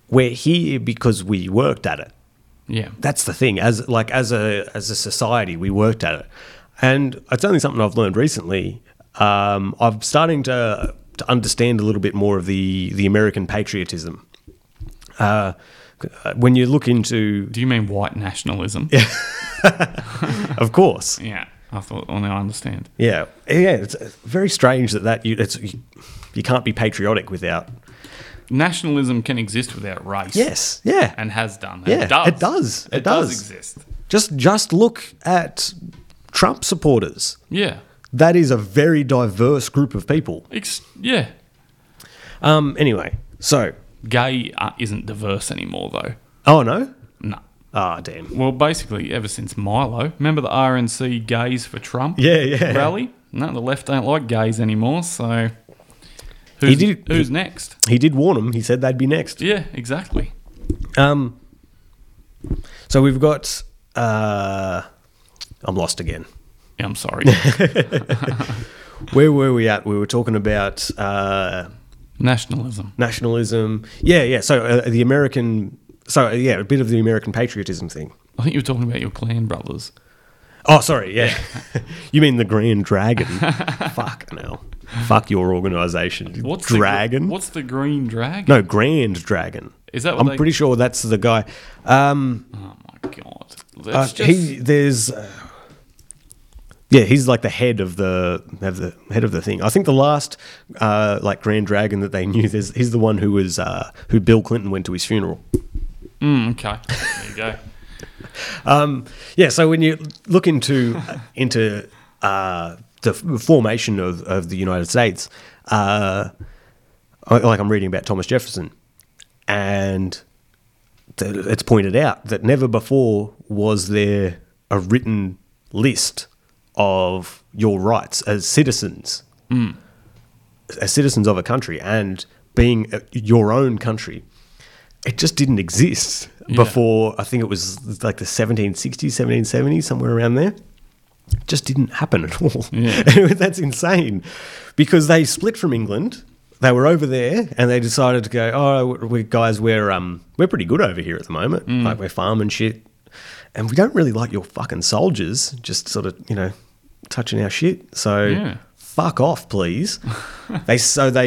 we're here because we worked at it. Yeah. That's the thing. As a society, we worked at it, and it's only something I've learned recently. I'm starting to understand a little bit more of the American patriotism. When you look into, Do you mean white nationalism? of course, Yeah. I thought. Well, now I understand. yeah. It's very strange that you can't be patriotic without. Nationalism can exist without race. Yes, yeah, And has done. yeah. It does. It does. It does exist. Just look at Trump supporters. Yeah. That is a very diverse group of people. Yeah. Anyway, so Gay isn't diverse anymore, though. oh no, No. ah damn, Well, basically, ever since Milo, remember the RNC Gays for Trump yeah. rally? No, the left don't like gays anymore, so who's next? He did warn them. He said they'd be next. Yeah, exactly. So we've got. I'm lost again. Yeah, I'm sorry. Where were we at? We were talking about Nationalism. nationalism. Yeah. So the American. So yeah, a bit of the American patriotism thing. I think you were talking about your clan brothers. Oh, sorry. Yeah, you mean the Grand Dragon? Fuck no. Fuck your organisation. Dragon? What's the Green Dragon? No, Grand Dragon. Is that what I'm pretty sure that's the guy. Oh my god! That's He's like the head of the thing. I think the last like Grand Dragon that they knew, he's the one who who Bill Clinton went to his funeral. Okay, there you go. Yeah, so when you look into the formation of the United States, like I'm reading about Thomas Jefferson, and it's pointed out that never before was there a written list of your rights as citizens of a country, and being your own country. It just didn't exist before. I think it was like the 1760s, 1770s, somewhere around there. It just didn't happen at all. Yeah. That's insane, because they split from England. They were over there, and they decided to go, oh, we're pretty good over here at the moment. Like, we're farming shit, and we don't really like your fucking soldiers just sort of, touching our shit. So fuck off, please. They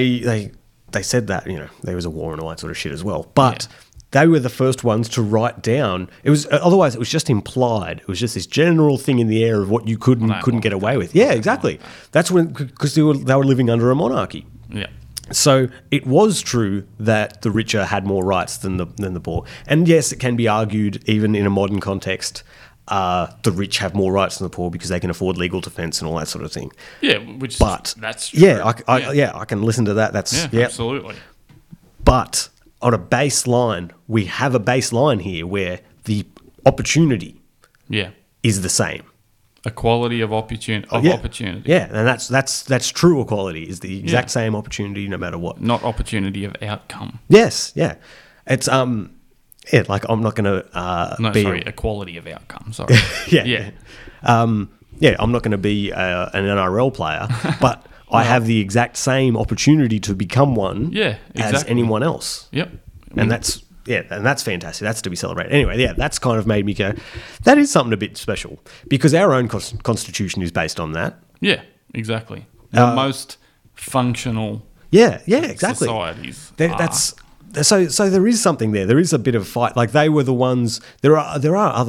said that, there was a war and all that sort of shit as well. But they were the first ones to write down. Otherwise it was just implied. It was just this general thing in the air of what you could and couldn't get away with. Yeah, exactly. That's because they were living under a monarchy. Yeah. So it was true that the richer had more rights than the poor. And yes, it can be argued, even in a modern context, the rich have more rights than the poor because they can afford legal defence and all that sort of thing. Yeah, that's true. Yeah, I can listen to that. Absolutely. But on a baseline, we have a baseline here where the opportunity is the same. Equality of opportunity. Opportunity. Yeah, and that's true equality, is the exact same opportunity no matter what. Not opportunity of outcome. Yes, yeah. It's like I'm not going to equality of outcome. Sorry. I'm not going to be an NRL player, but I have the exact same opportunity to become one as anyone else. Yep. And that's fantastic. That's to be celebrated. Anyway, that's kind of made me go, that is something a bit special, because our own constitution is based on that. Yeah, exactly. The most functional exactly. societies. So there is something there. There is a bit of fight. Like, they were the ones. There are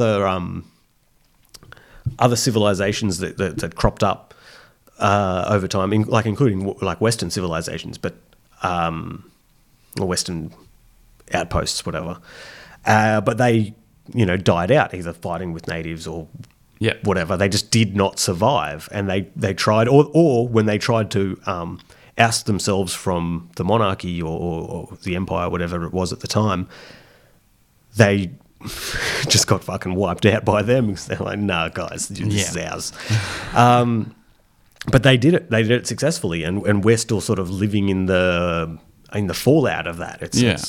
other civilizations that cropped up over time, including Western civilizations, but or Western outposts, whatever. But they, died out, either fighting with natives or whatever. They just did not survive, and they tried, or when they tried to oust themselves from the monarchy or the empire, whatever it was at the time, they just got fucking wiped out by them. They're like, "Nah, guys, this is ours." But they did it. They did it successfully, and we're still sort of living in the fallout of that.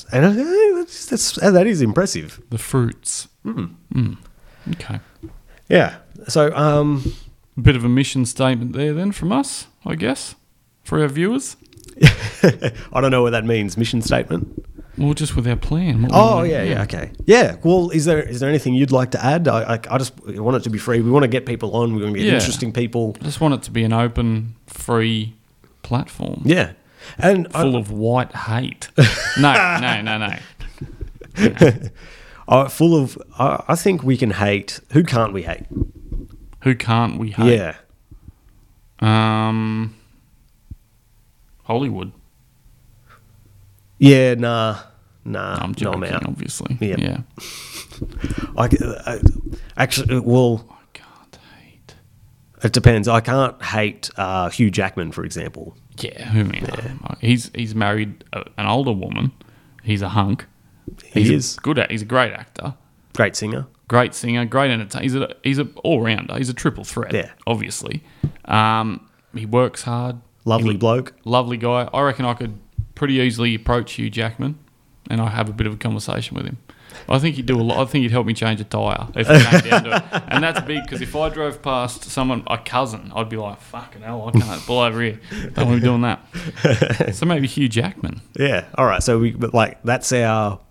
That is impressive. The fruits. Okay. Yeah. So, a bit of a mission statement there then from us, I guess, for our viewers. I don't know what that means. Mission statement. Well, just with our plan. Oh, yeah, okay. Yeah, well, is there anything you'd like to add? I just want it to be free. We want to get people on. We want to get interesting people. I just want it to be an open, free platform. Yeah. And full of white hate. No. Full of... I think we can hate... Who can't we hate? Who can't we hate? Yeah. Hollywood. Yeah, nah. I'm joking, out. Obviously. Yep. Yeah. Actually, well... I can't hate. It depends. I can't hate Hugh Jackman, for example. Yeah, he's married an older woman. He's a hunk. He's a great actor. Great singer. Great singer, great entertainer. He's a all-rounder. He's a triple threat, obviously. He works hard. Lovely bloke. Lovely guy. I reckon I could pretty easily approach Hugh Jackman and I have a bit of a conversation with him. I think he'd do a lot. I think he'd help me change a tyre if it came down to it. And that's big because if I drove past a cousin, I'd be like, fucking hell, I can't pull over here. Don't want to be doing that. So maybe Hugh Jackman. Yeah. All right. So that's our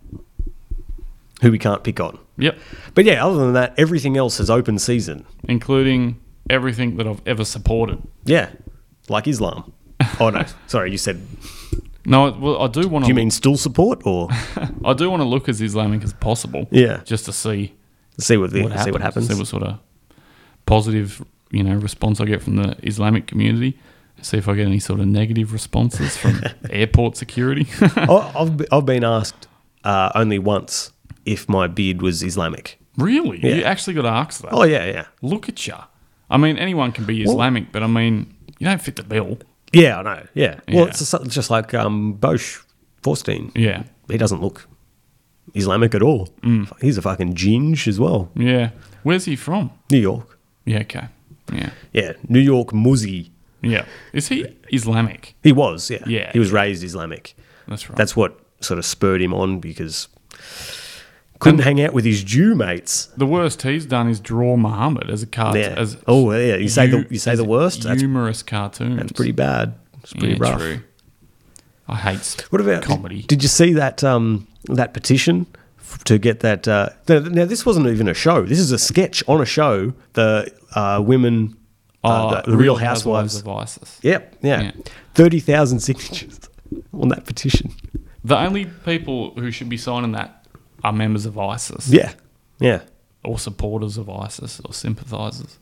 who we can't pick on. Yep. But yeah, other than that, everything else is open season. Including everything that I've ever supported. Yeah. Like Islam. Oh, no. Sorry, you said... No, well, I do want to... Do you mean still support or... I do want to look as Islamic as possible. Yeah. Just to see what happens. See what sort of positive, response I get from the Islamic community. See if I get any sort of negative responses from airport security. I've been asked only once if my beard was Islamic. Really? Yeah. You actually got asked that? Oh, yeah. Look at you. I mean, anyone can be Islamic, but I mean, you don't fit the bill. Yeah, I know. Yeah. Well, it's just like Bosch Forstein. Yeah. He doesn't look Islamic at all. Mm. He's a fucking ginge as well. Yeah. Where's he from? New York. Yeah, okay. Yeah. Yeah, New York Muzzy. Yeah. Is he Islamic? He was, yeah. Yeah. He was raised Islamic. That's right. That's what sort of spurred him on because couldn't hang out with his Jew mates. The worst he's done is draw Muhammad as a cartoon. Yeah. You say the worst. Humorous cartoons. That's pretty bad. It's pretty rough. True. I hate what about comedy. Did you see that that petition to get that? Now this wasn't even a show. This is a sketch on a show. The women, the Real Housewives of ISIS. Yep. Yeah. 30,000 signatures on that petition. The only people who should be signing that are members of ISIS. Yeah. Or supporters of ISIS or sympathisers.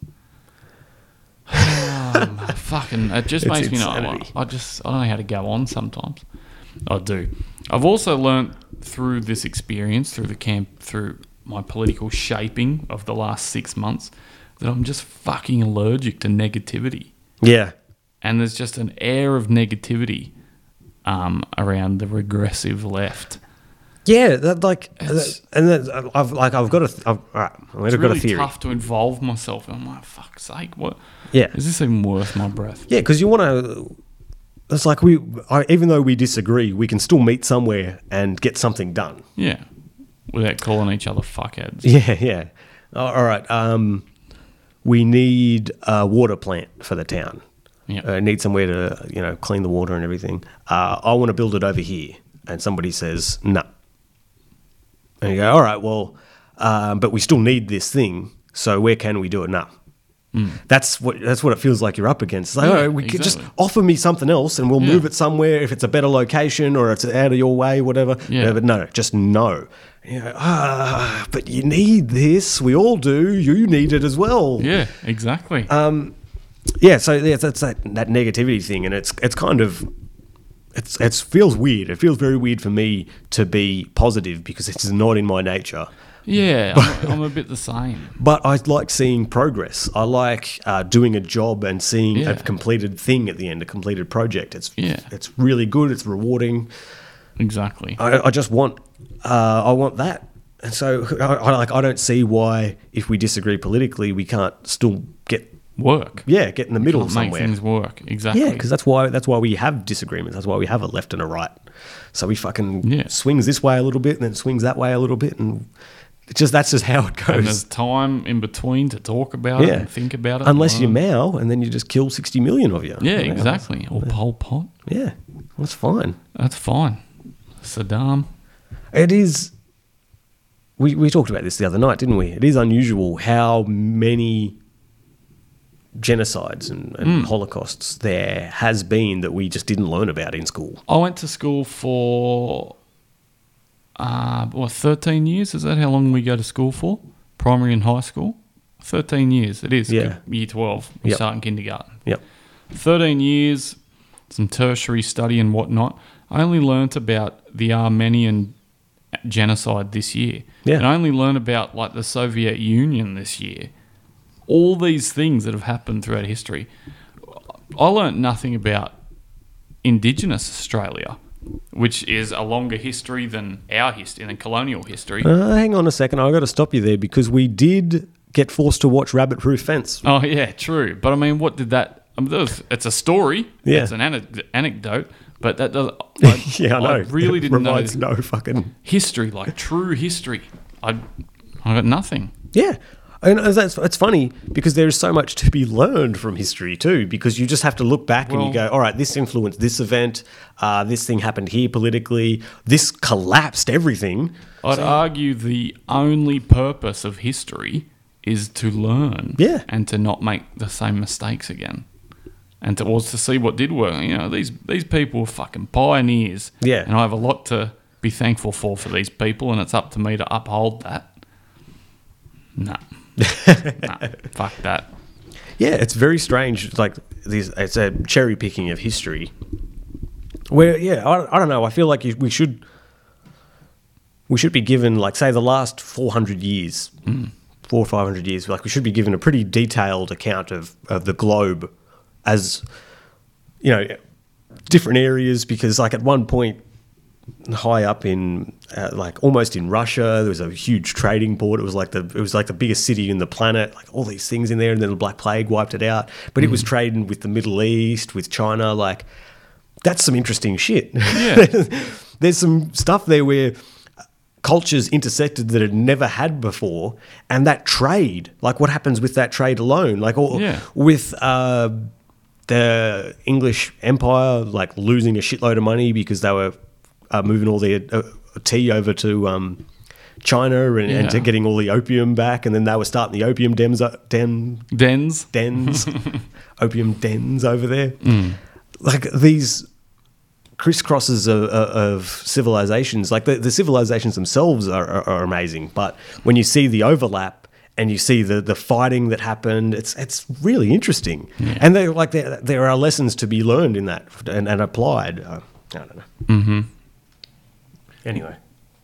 Fucking, it just makes me know. I don't know how to go on sometimes. I do. I've also learnt through this experience, through the camp, through my political shaping of the last 6 months, that I'm just fucking allergic to negativity. Yeah. And there's just an air of negativity around the regressive left. Yeah, I've got a theory. Tough to involve myself. I'm like, fuck's sake, what? Yeah, is this even worth my breath? Yeah, because you want to. It's like even though we disagree, we can still meet somewhere and get something done. Yeah, without calling each other fuckheads. Yeah. All right. We need a water plant for the town. Yeah. Need somewhere to clean the water and everything. I want to build it over here, and somebody says no. And you go, all right, well, but we still need this thing, so where can we do it now? That's what it feels like you're up against. It's like, all right, we could just offer me something else and we'll move it somewhere if it's a better location or it's out of your way, whatever. Yeah. But no, just no. And you go, but you need this. We all do. You need it as well. Yeah, exactly. So that's that negativity thing, and it's kind of... It feels weird. It feels very weird for me to be positive because it's not in my nature. Yeah, I'm a bit the same. But I like seeing progress. I like doing a job and seeing a completed thing at the end, a completed project. It's really good. It's rewarding. Exactly. I just want I want that. And so I don't see why if we disagree politically we can't still get work. Yeah, get in the middle somewhere. Make things work. Exactly. Yeah, because that's why we have disagreements. That's why we have a left and a right. So we fucking swings this way a little bit and then swings that way a little bit, and that's just how it goes. And there's time in between to talk about it and think about it. Unless you Mao and then you just kill 60 million of you. Yeah, exactly. Or Pol Pot. Yeah, that's fine. That's fine. Saddam. It is. We talked about this the other night, didn't we? It is unusual how many genocides and holocausts there has been that we just didn't learn about in school. I went to school for 13 years. Is that how long we go to school for? Primary and high school? 13 years. It is. Yeah. Year 12. We start in kindergarten. Yep. 13 years, some tertiary study and whatnot. I only learnt about the Armenian genocide this year. Yeah. And I only learned about like the Soviet Union this year. All these things that have happened throughout history. I learnt nothing about Indigenous Australia, which is a longer history than our history, than colonial history. Hang on a second. I've got to stop you there because we did get forced to watch Rabbit Proof Fence. Oh, yeah, true. But I mean, what did that... it's a story. Yeah. It's an anecdote. But that doesn't... Yeah, I know. I really didn't know provides no fucking... history, like true history. I got nothing. Yeah. And it's funny because there is so much to be learned from history too, because you just have to look back and you go, all right, this influenced this event, this thing happened here politically, this collapsed everything. I'd argue the only purpose of history is to learn and to not make the same mistakes again. And to see what did work. You know, these people were fucking pioneers. Yeah. And I have a lot to be thankful for these people, and it's up to me to uphold that. No. Nah, fuck that. Yeah, it's very strange. Like it's a cherry picking of history. Where I don't know. I feel like we should be given, like, say, the last 400 years, 400 or 500 years. Like, we should be given a pretty detailed account of the globe, as you know, different areas. Because, like, at one point, high up in like almost in Russia, there was a huge trading port. It was like the biggest city in the planet, like all these things in there, and then the Black Plague wiped it out. But it was trading with the Middle East, with China. Like, that's some interesting shit. Yeah. There's some stuff there where cultures intersected that had never had before, and that trade, like what happens with that trade alone, like with the English Empire, like losing a shitload of money because they were moving all their tea over to China and to getting all the opium back, and then they were starting the opium dens, opium dens over there. Like these crisscrosses of civilizations, like the civilizations themselves are amazing, but when you see the overlap and you see the fighting that happened, it's really interesting. Yeah. And there are lessons to be learned in that and applied. I don't know. Mm-hmm. Anyway,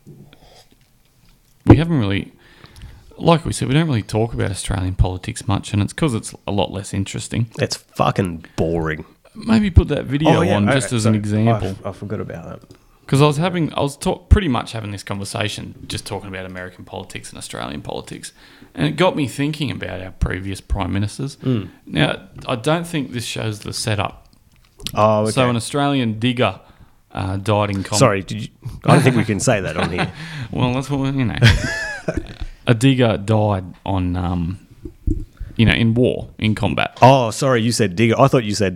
we haven't really, like we said, we don't really talk about Australian politics much, and it's because it's a lot less interesting. It's fucking boring. Maybe put that video on just as an example. I forgot about that. Because I was pretty much having this conversation, just talking about American politics and Australian politics, and it got me thinking about our previous prime ministers. Now, I don't think this shows the setup. Oh, okay. So an Australian digger died in combat. Sorry, I don't think we can say that on here. Well, that's what, you know. A digger died on, in war, in combat. Oh, sorry, you said digger. I thought you said...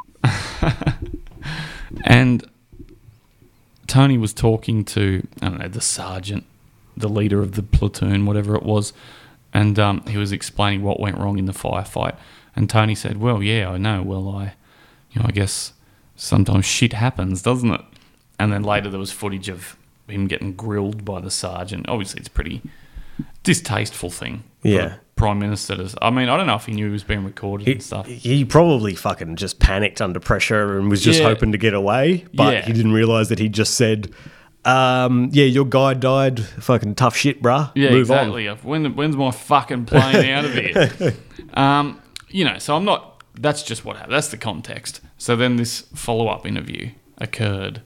And Tony was talking to, I don't know, the sergeant, the leader of the platoon, whatever it was, and he was explaining what went wrong in the firefight. And Tony said, well, yeah, I know. Well, I guess sometimes shit happens, doesn't it? And then later there was footage of him getting grilled by the sergeant. Obviously, it's a pretty distasteful thing. Yeah. Prime Minister does. I mean, I don't know if he knew he was being recorded and stuff. He probably fucking just panicked under pressure and was just hoping to get away, but he didn't realise that he just said, your guy died, fucking tough shit, bruh. Yeah, Move exactly. on. When's my fucking plane out of here? So I'm not... That's just what happened. That's the context. So then this follow-up interview occurred.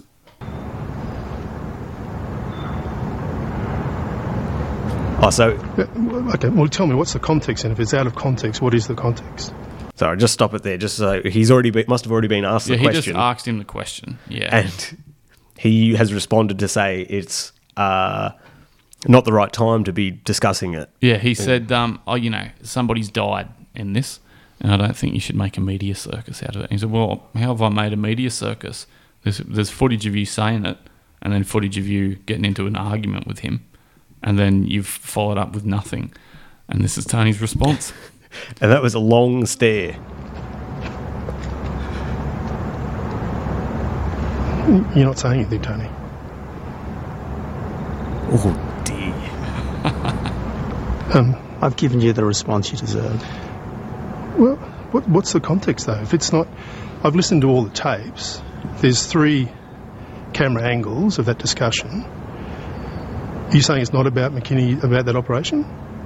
Oh, so... Okay, well, tell me, what's the context? And if it's out of context, what is the context? Sorry, just stop it there. Just so must have already been asked the question. He just asked him the question, And he has responded to say it's not the right time to be discussing it. Yeah, he said, somebody's died in this, and I don't think you should make a media circus out of it. He said, well, how have I made a media circus? There's footage of you saying it, and then footage of you getting into an argument with him, and then you've followed up with nothing. And this is Tony's response. And that was a long stare. You're not saying anything, Tony. Oh, dear. I've given you the response you deserve. Well, what's the context, though? If it's not... I've listened to all the tapes. There's 3 camera angles of that discussion. Are you saying it's not about McKinney, about that operation?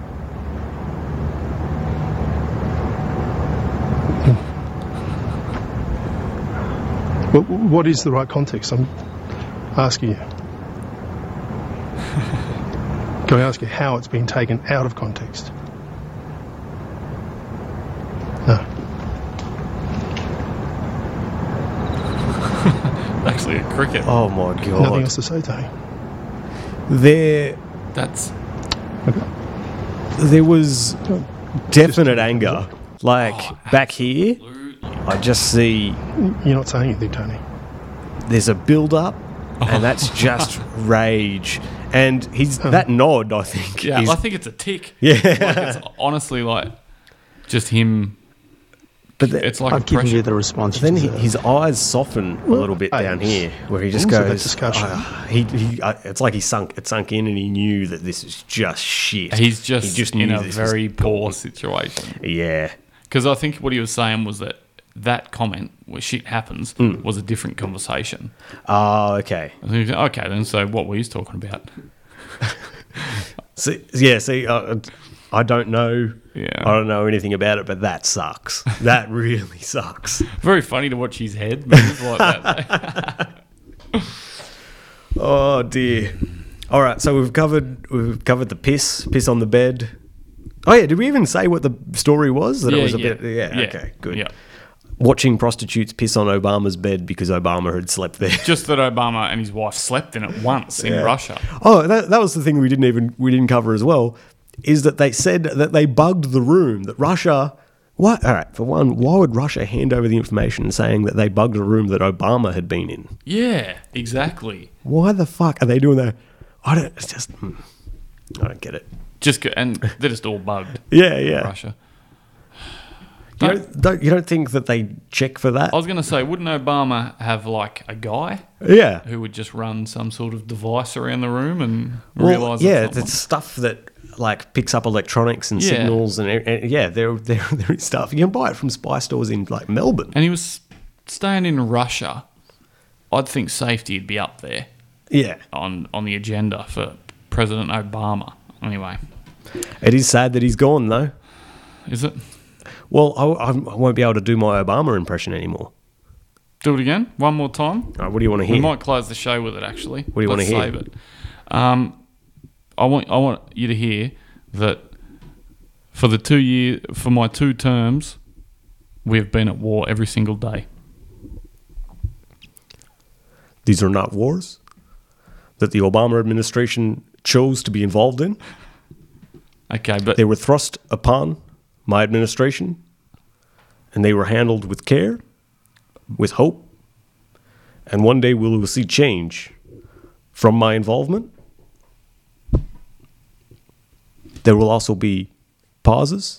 Well, what is the right context? I'm asking you. Can I ask you how it's been taken out of context? No. Actually, a cricket. Oh, my God. Nothing else to say, Tony. That's There was definite anger. Back here, I just see You're not saying anything, Tony. there's a build-up, and that's just rage. And that nod, I think. yeah. is, I think it's a tick. Yeah. Like, it's honestly like just him. But It's like I've given you oppression. the response you then deserve. his eyes soften a little bit down here, where he just What was it, that goes. discussion? It's like it sunk in, and he knew that this is just shit. He's just in knew a this was very poor gone. situation. Yeah. Because I think what he was saying was that comment where shit happens was a different conversation. Oh, okay. I think, okay, then so what were you talking about? See, I don't know. Yeah. I don't know anything about it, but that sucks. That really sucks. Very funny to watch his head move like that. Oh dear. All right, so we've covered the piss on the bed. Oh yeah, did we even say what the story was? That it was a bit. Yeah. Okay. Good. Yeah. Watching prostitutes piss on Obama's bed because Obama had slept there. Just that Obama and his wife slept in it once in Russia. Oh, that was the thing we didn't cover as well. Is that they said that they bugged the room, that Russia... What? All right, for one, why would Russia hand over the information saying that they bugged a room that Obama had been in? Yeah, exactly. Why the fuck are they doing that? I don't get it. And they're just all bugged. Yeah. Russia. You don't think that they check for that? I was going to say, wouldn't Obama have like a guy Yeah. who would just run some sort of device around the room and Well, realise? yeah, it's it's stuff that like picks up electronics and Yeah. signals and yeah, there is stuff. You can buy it from spy stores in like Melbourne. And he was staying in Russia. I'd think safety would be up there Yeah. on the agenda for President Obama. Anyway, It is sad that he's gone though. is it? Well, I won't be able to do my Obama impression anymore. Do it again, one more time. All right, what do you want to We hear? might close the show with it. Actually, What do you want to Let's hear? Save it. I want you to hear that for my 2 terms, we have been at war every single day. These are not wars that the Obama administration chose to be involved in. Okay, but They were thrust upon my administration, and they were handled with care, with hope, and one day we will see change from my involvement. There will also be pauses.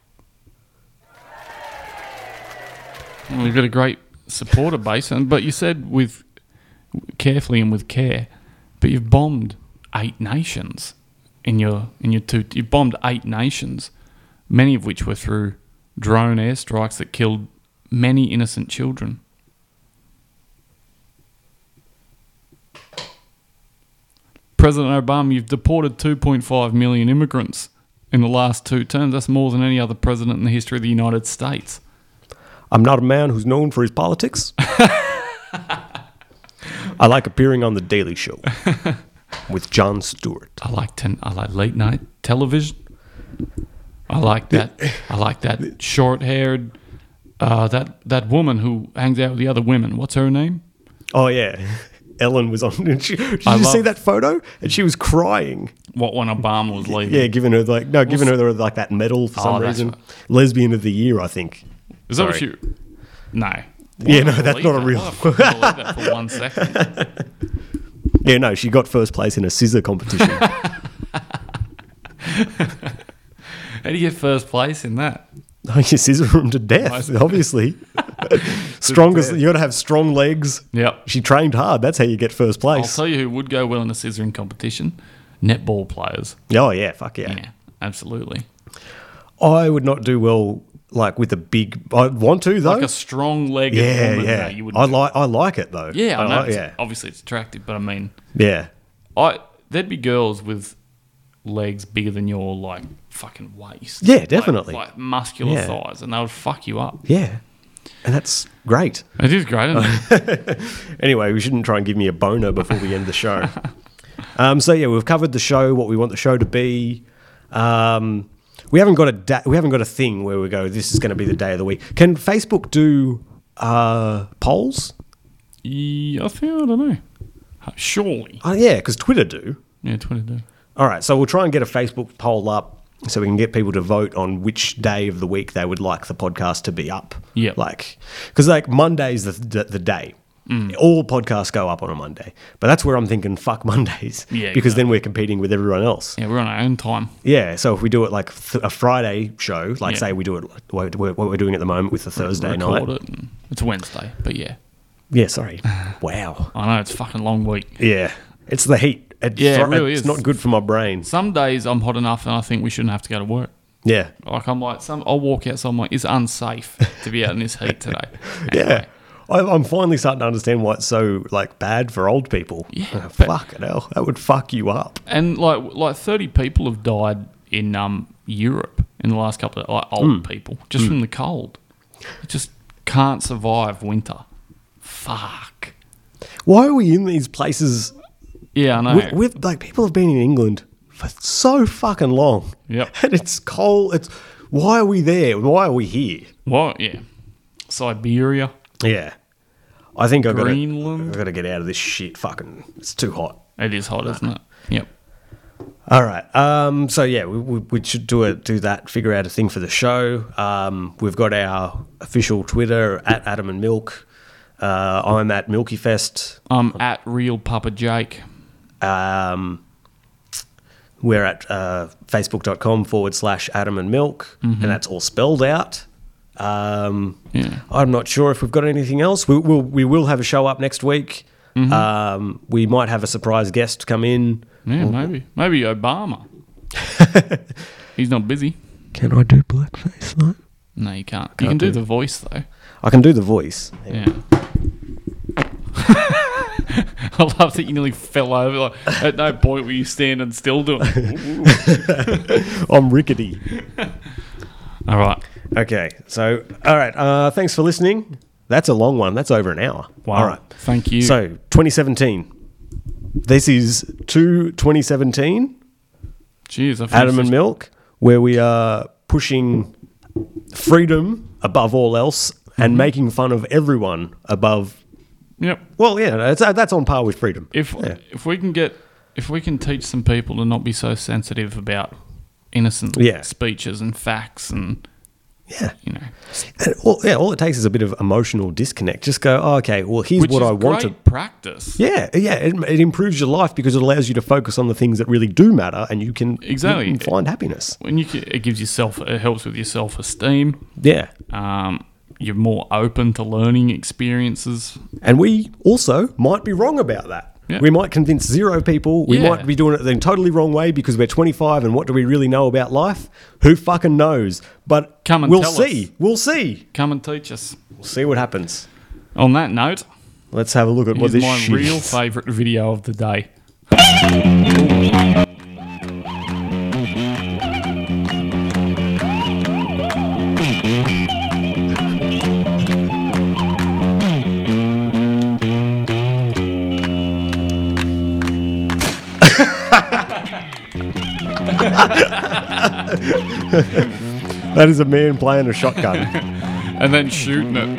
we've got a great supporter base, but you said with carefully and with care, but you've bombed 8 nations in your you've bombed 8 nations, many of which were through drone airstrikes that killed many innocent children. President Obama, you've deported 2.5 million immigrants in the last 2 terms. That's more than any other president in the history of the United States. I'm not a man who's known for his politics. I like appearing on The Daily Show with Jon Stewart. I like late night television. I like that. I like that short-haired, that woman who hangs out with the other women. What's her name? Oh, yeah. Ellen was on. Did you see that photo? And she was crying. What, when Obama was leaving? Yeah, giving her that medal for some that's reason. right. Lesbian of the Year, I think. Is that what Sorry. you? No. Yeah, no, Why that's would I not a believe real. that? Why would I believe that for 1 second? Yeah, no, she got first place in a scissor competition. How do you get first place in that? You scissor them to death, obviously. Strongest, you got to have strong legs. Yep. She trained hard. That's how you get first I'll place. tell you who would go well in a scissoring competition. Netball players. Oh, yeah, fuck yeah. Yeah, absolutely. I would not do well, like, with a big... I want to, though. Like a strong-legged yeah, woman. yeah. No, you wouldn't. I like it, though. Yeah, I know. Yeah. Obviously, it's attractive, but I mean, Yeah. there'd be girls with legs bigger than your like fucking waist. Yeah, definitely. Like muscular Yeah. thighs, and they would fuck you up. Yeah. And that's great. It is great, isn't it? Anyway, we shouldn't try and give me a boner before we end the show. So yeah, we've covered the show, what we want the show to be. We haven't got a thing where we go, this is going to be the day of the week. Can Facebook do polls? Yeah, I don't know. Surely. Oh yeah, because Twitter do. Yeah, Twitter do. All right, so we'll try and get a Facebook poll up so we can get people to vote on which day of the week they would like the podcast to be up. Yeah. Like, because like Monday's the day. All podcasts go up on a Monday. But that's where I'm thinking, fuck Mondays. Yeah, because then exactly. we're competing with everyone else. Yeah, we're on our own time. Yeah, so if we do it like a Friday show, like Yeah. say we do it what we're doing at the moment with the Thursday Record night. it. And it's Wednesday, but yeah. Yeah, sorry. Wow. I know, it's a fucking long week. Yeah. It's the heat. Yeah, it really it's is. not good for my brain. Some days I'm hot enough and I think we shouldn't have to go to work. Yeah. Like I'm like, I'll walk outside, I'm like, it's unsafe to be out in this heat today. Yeah. Anyway. I'm finally starting to understand why it's so like bad for old people. Yeah, Oh, but- fucking hell. That would fuck you up. And like 30 people have died in Europe in the last couple of like old people just from the cold. They just can't survive winter. Fuck. Why are we in these places Yeah, I know. with like people have been in England for so fucking long. Yep. And it's cold. Why are we there? Why are we here? What? Yeah. Siberia. Yeah. I think I've Greenland. got to get out of this shit. Fucking, it's too hot. It is hot, isn't it? Yep. All right. So yeah, we should do that. Figure out a thing for the show. We've got our official Twitter at Adam and Milk. I'm at MilkyFest. I'm at Real Papa Jake. We're at facebook.com/Adam and Milk, and that's all spelled out. Yeah. I'm not sure if we've got anything else. We will have a show up next week. We might have a surprise guest come in. Yeah, maybe Obama. He's not busy. Can I do blackface though? No, you can't. You can do the voice though. I can do the voice. Yeah. I love that you nearly fell over. Like, at no point were you standing still doing it. I'm rickety. All right. Okay, so all right. Thanks for listening. That's a long one. That's over an hour. Wow. All right. Thank you. So 2017. This is 2017. Cheers. Adam and Milk, where we are pushing freedom above all else and making fun of everyone above. Yep. Well, yeah, that's on par with freedom. If we can teach some people to not be so sensitive about innocent speeches and facts and Yeah. you know, And all it takes is a bit of emotional disconnect. Just go, oh, okay, well, here's which what is I want to. great practice. Yeah. It improves your life because it allows you to focus on the things that really do matter, and you can Exactly. you can find happiness. When it gives you it helps with your self-esteem. Yeah. You're more open to learning experiences. And we also might be wrong about that. Yeah. We might convince 0 people. We Yeah. might be doing it the totally wrong way because we're 25 and what do we really know about life? Who fucking knows? But Come and we'll tell see. us. We'll see. Come and teach us. We'll see what happens. On that note, Let's have a look at what here's this my shit real is. favourite video of the day. That is a man playing a shotgun. And then shooting it.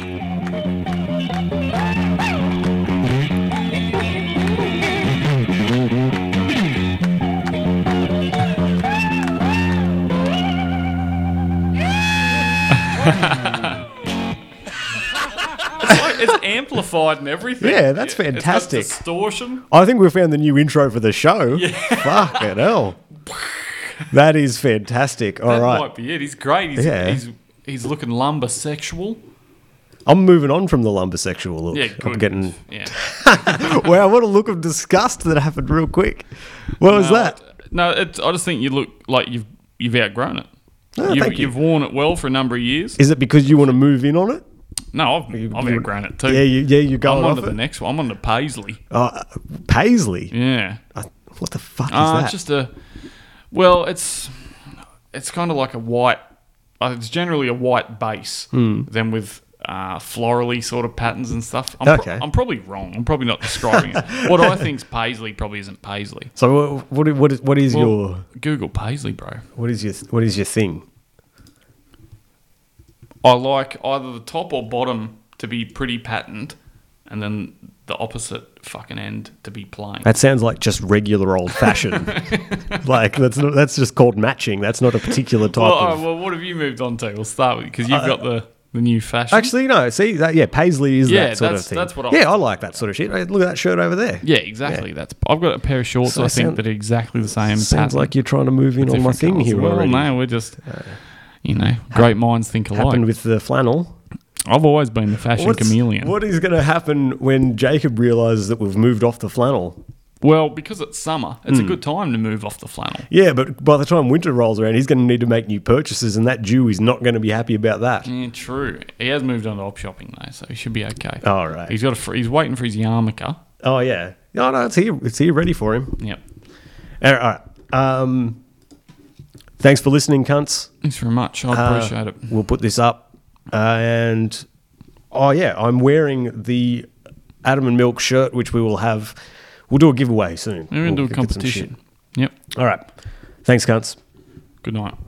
It's like it's amplified and everything. Yeah, that's It's got fantastic. distortion. I think we found the new intro for the show. Fucking hell. That is fantastic. All That right. might be it. He's great. He's looking lumber sexual. I'm moving on from the lumbersexual look. Yeah, I'm good. getting... Yeah. Wow, what a look of disgust that happened real quick. What was that? No, I just think you look like you've outgrown it. Oh, thank you. You've worn it well for a number of years. Is it because you want to move in on it? No, I've outgrown it too. Yeah, you're going I'm on off to the it? next one. I'm on to Paisley. Paisley? Yeah. What the fuck is that? It's just it's kind of like a white. It's generally a white base, then with florally sort of patterns and stuff. I'm probably wrong. I'm probably not describing it. What I think's Paisley probably isn't Paisley. So what is your Google Paisley, bro? what is your thing? I like either the top or bottom to be pretty patterned, and then the opposite fucking end to be plain. That sounds like just regular old fashioned. Like that's just called matching. That's not a particular type of. Well, what have you moved on to? We'll start with because you've got the new fashion. Actually, no. See that? Yeah, Paisley is that sort of thing. that's what I. Yeah, I like that sort of shit. Hey, look at that shirt over there. Yeah, exactly. Yeah. I've got a pair of shorts. So I think that are exactly the same. Sounds pattern. like you're trying to move in on my Different thing colours. here Well, already. no, we're just great minds think alike. Happened with the flannel. I've always been the fashion chameleon. What is going to happen when Jacob realises that we've moved off the flannel? Well, because it's summer, it's a good time to move off the flannel. Yeah, but by the time winter rolls around, he's going to need to make new purchases, and that Jew is not going to be happy about that. Yeah, true. He has moved on to op shopping though, so he should be okay. All right. He's got he's waiting for his yarmulke. Oh yeah. No, it's here. It's here, ready for him. Yep. All right. Thanks for listening, cunts. Thanks very much. I appreciate it. We'll put this up, and I'm wearing the Adam and Milk shirt, which we will have. We'll do a giveaway soon. We're going to do a We'll get some competition. shit. Yep. All right. Thanks, cunts. Good night.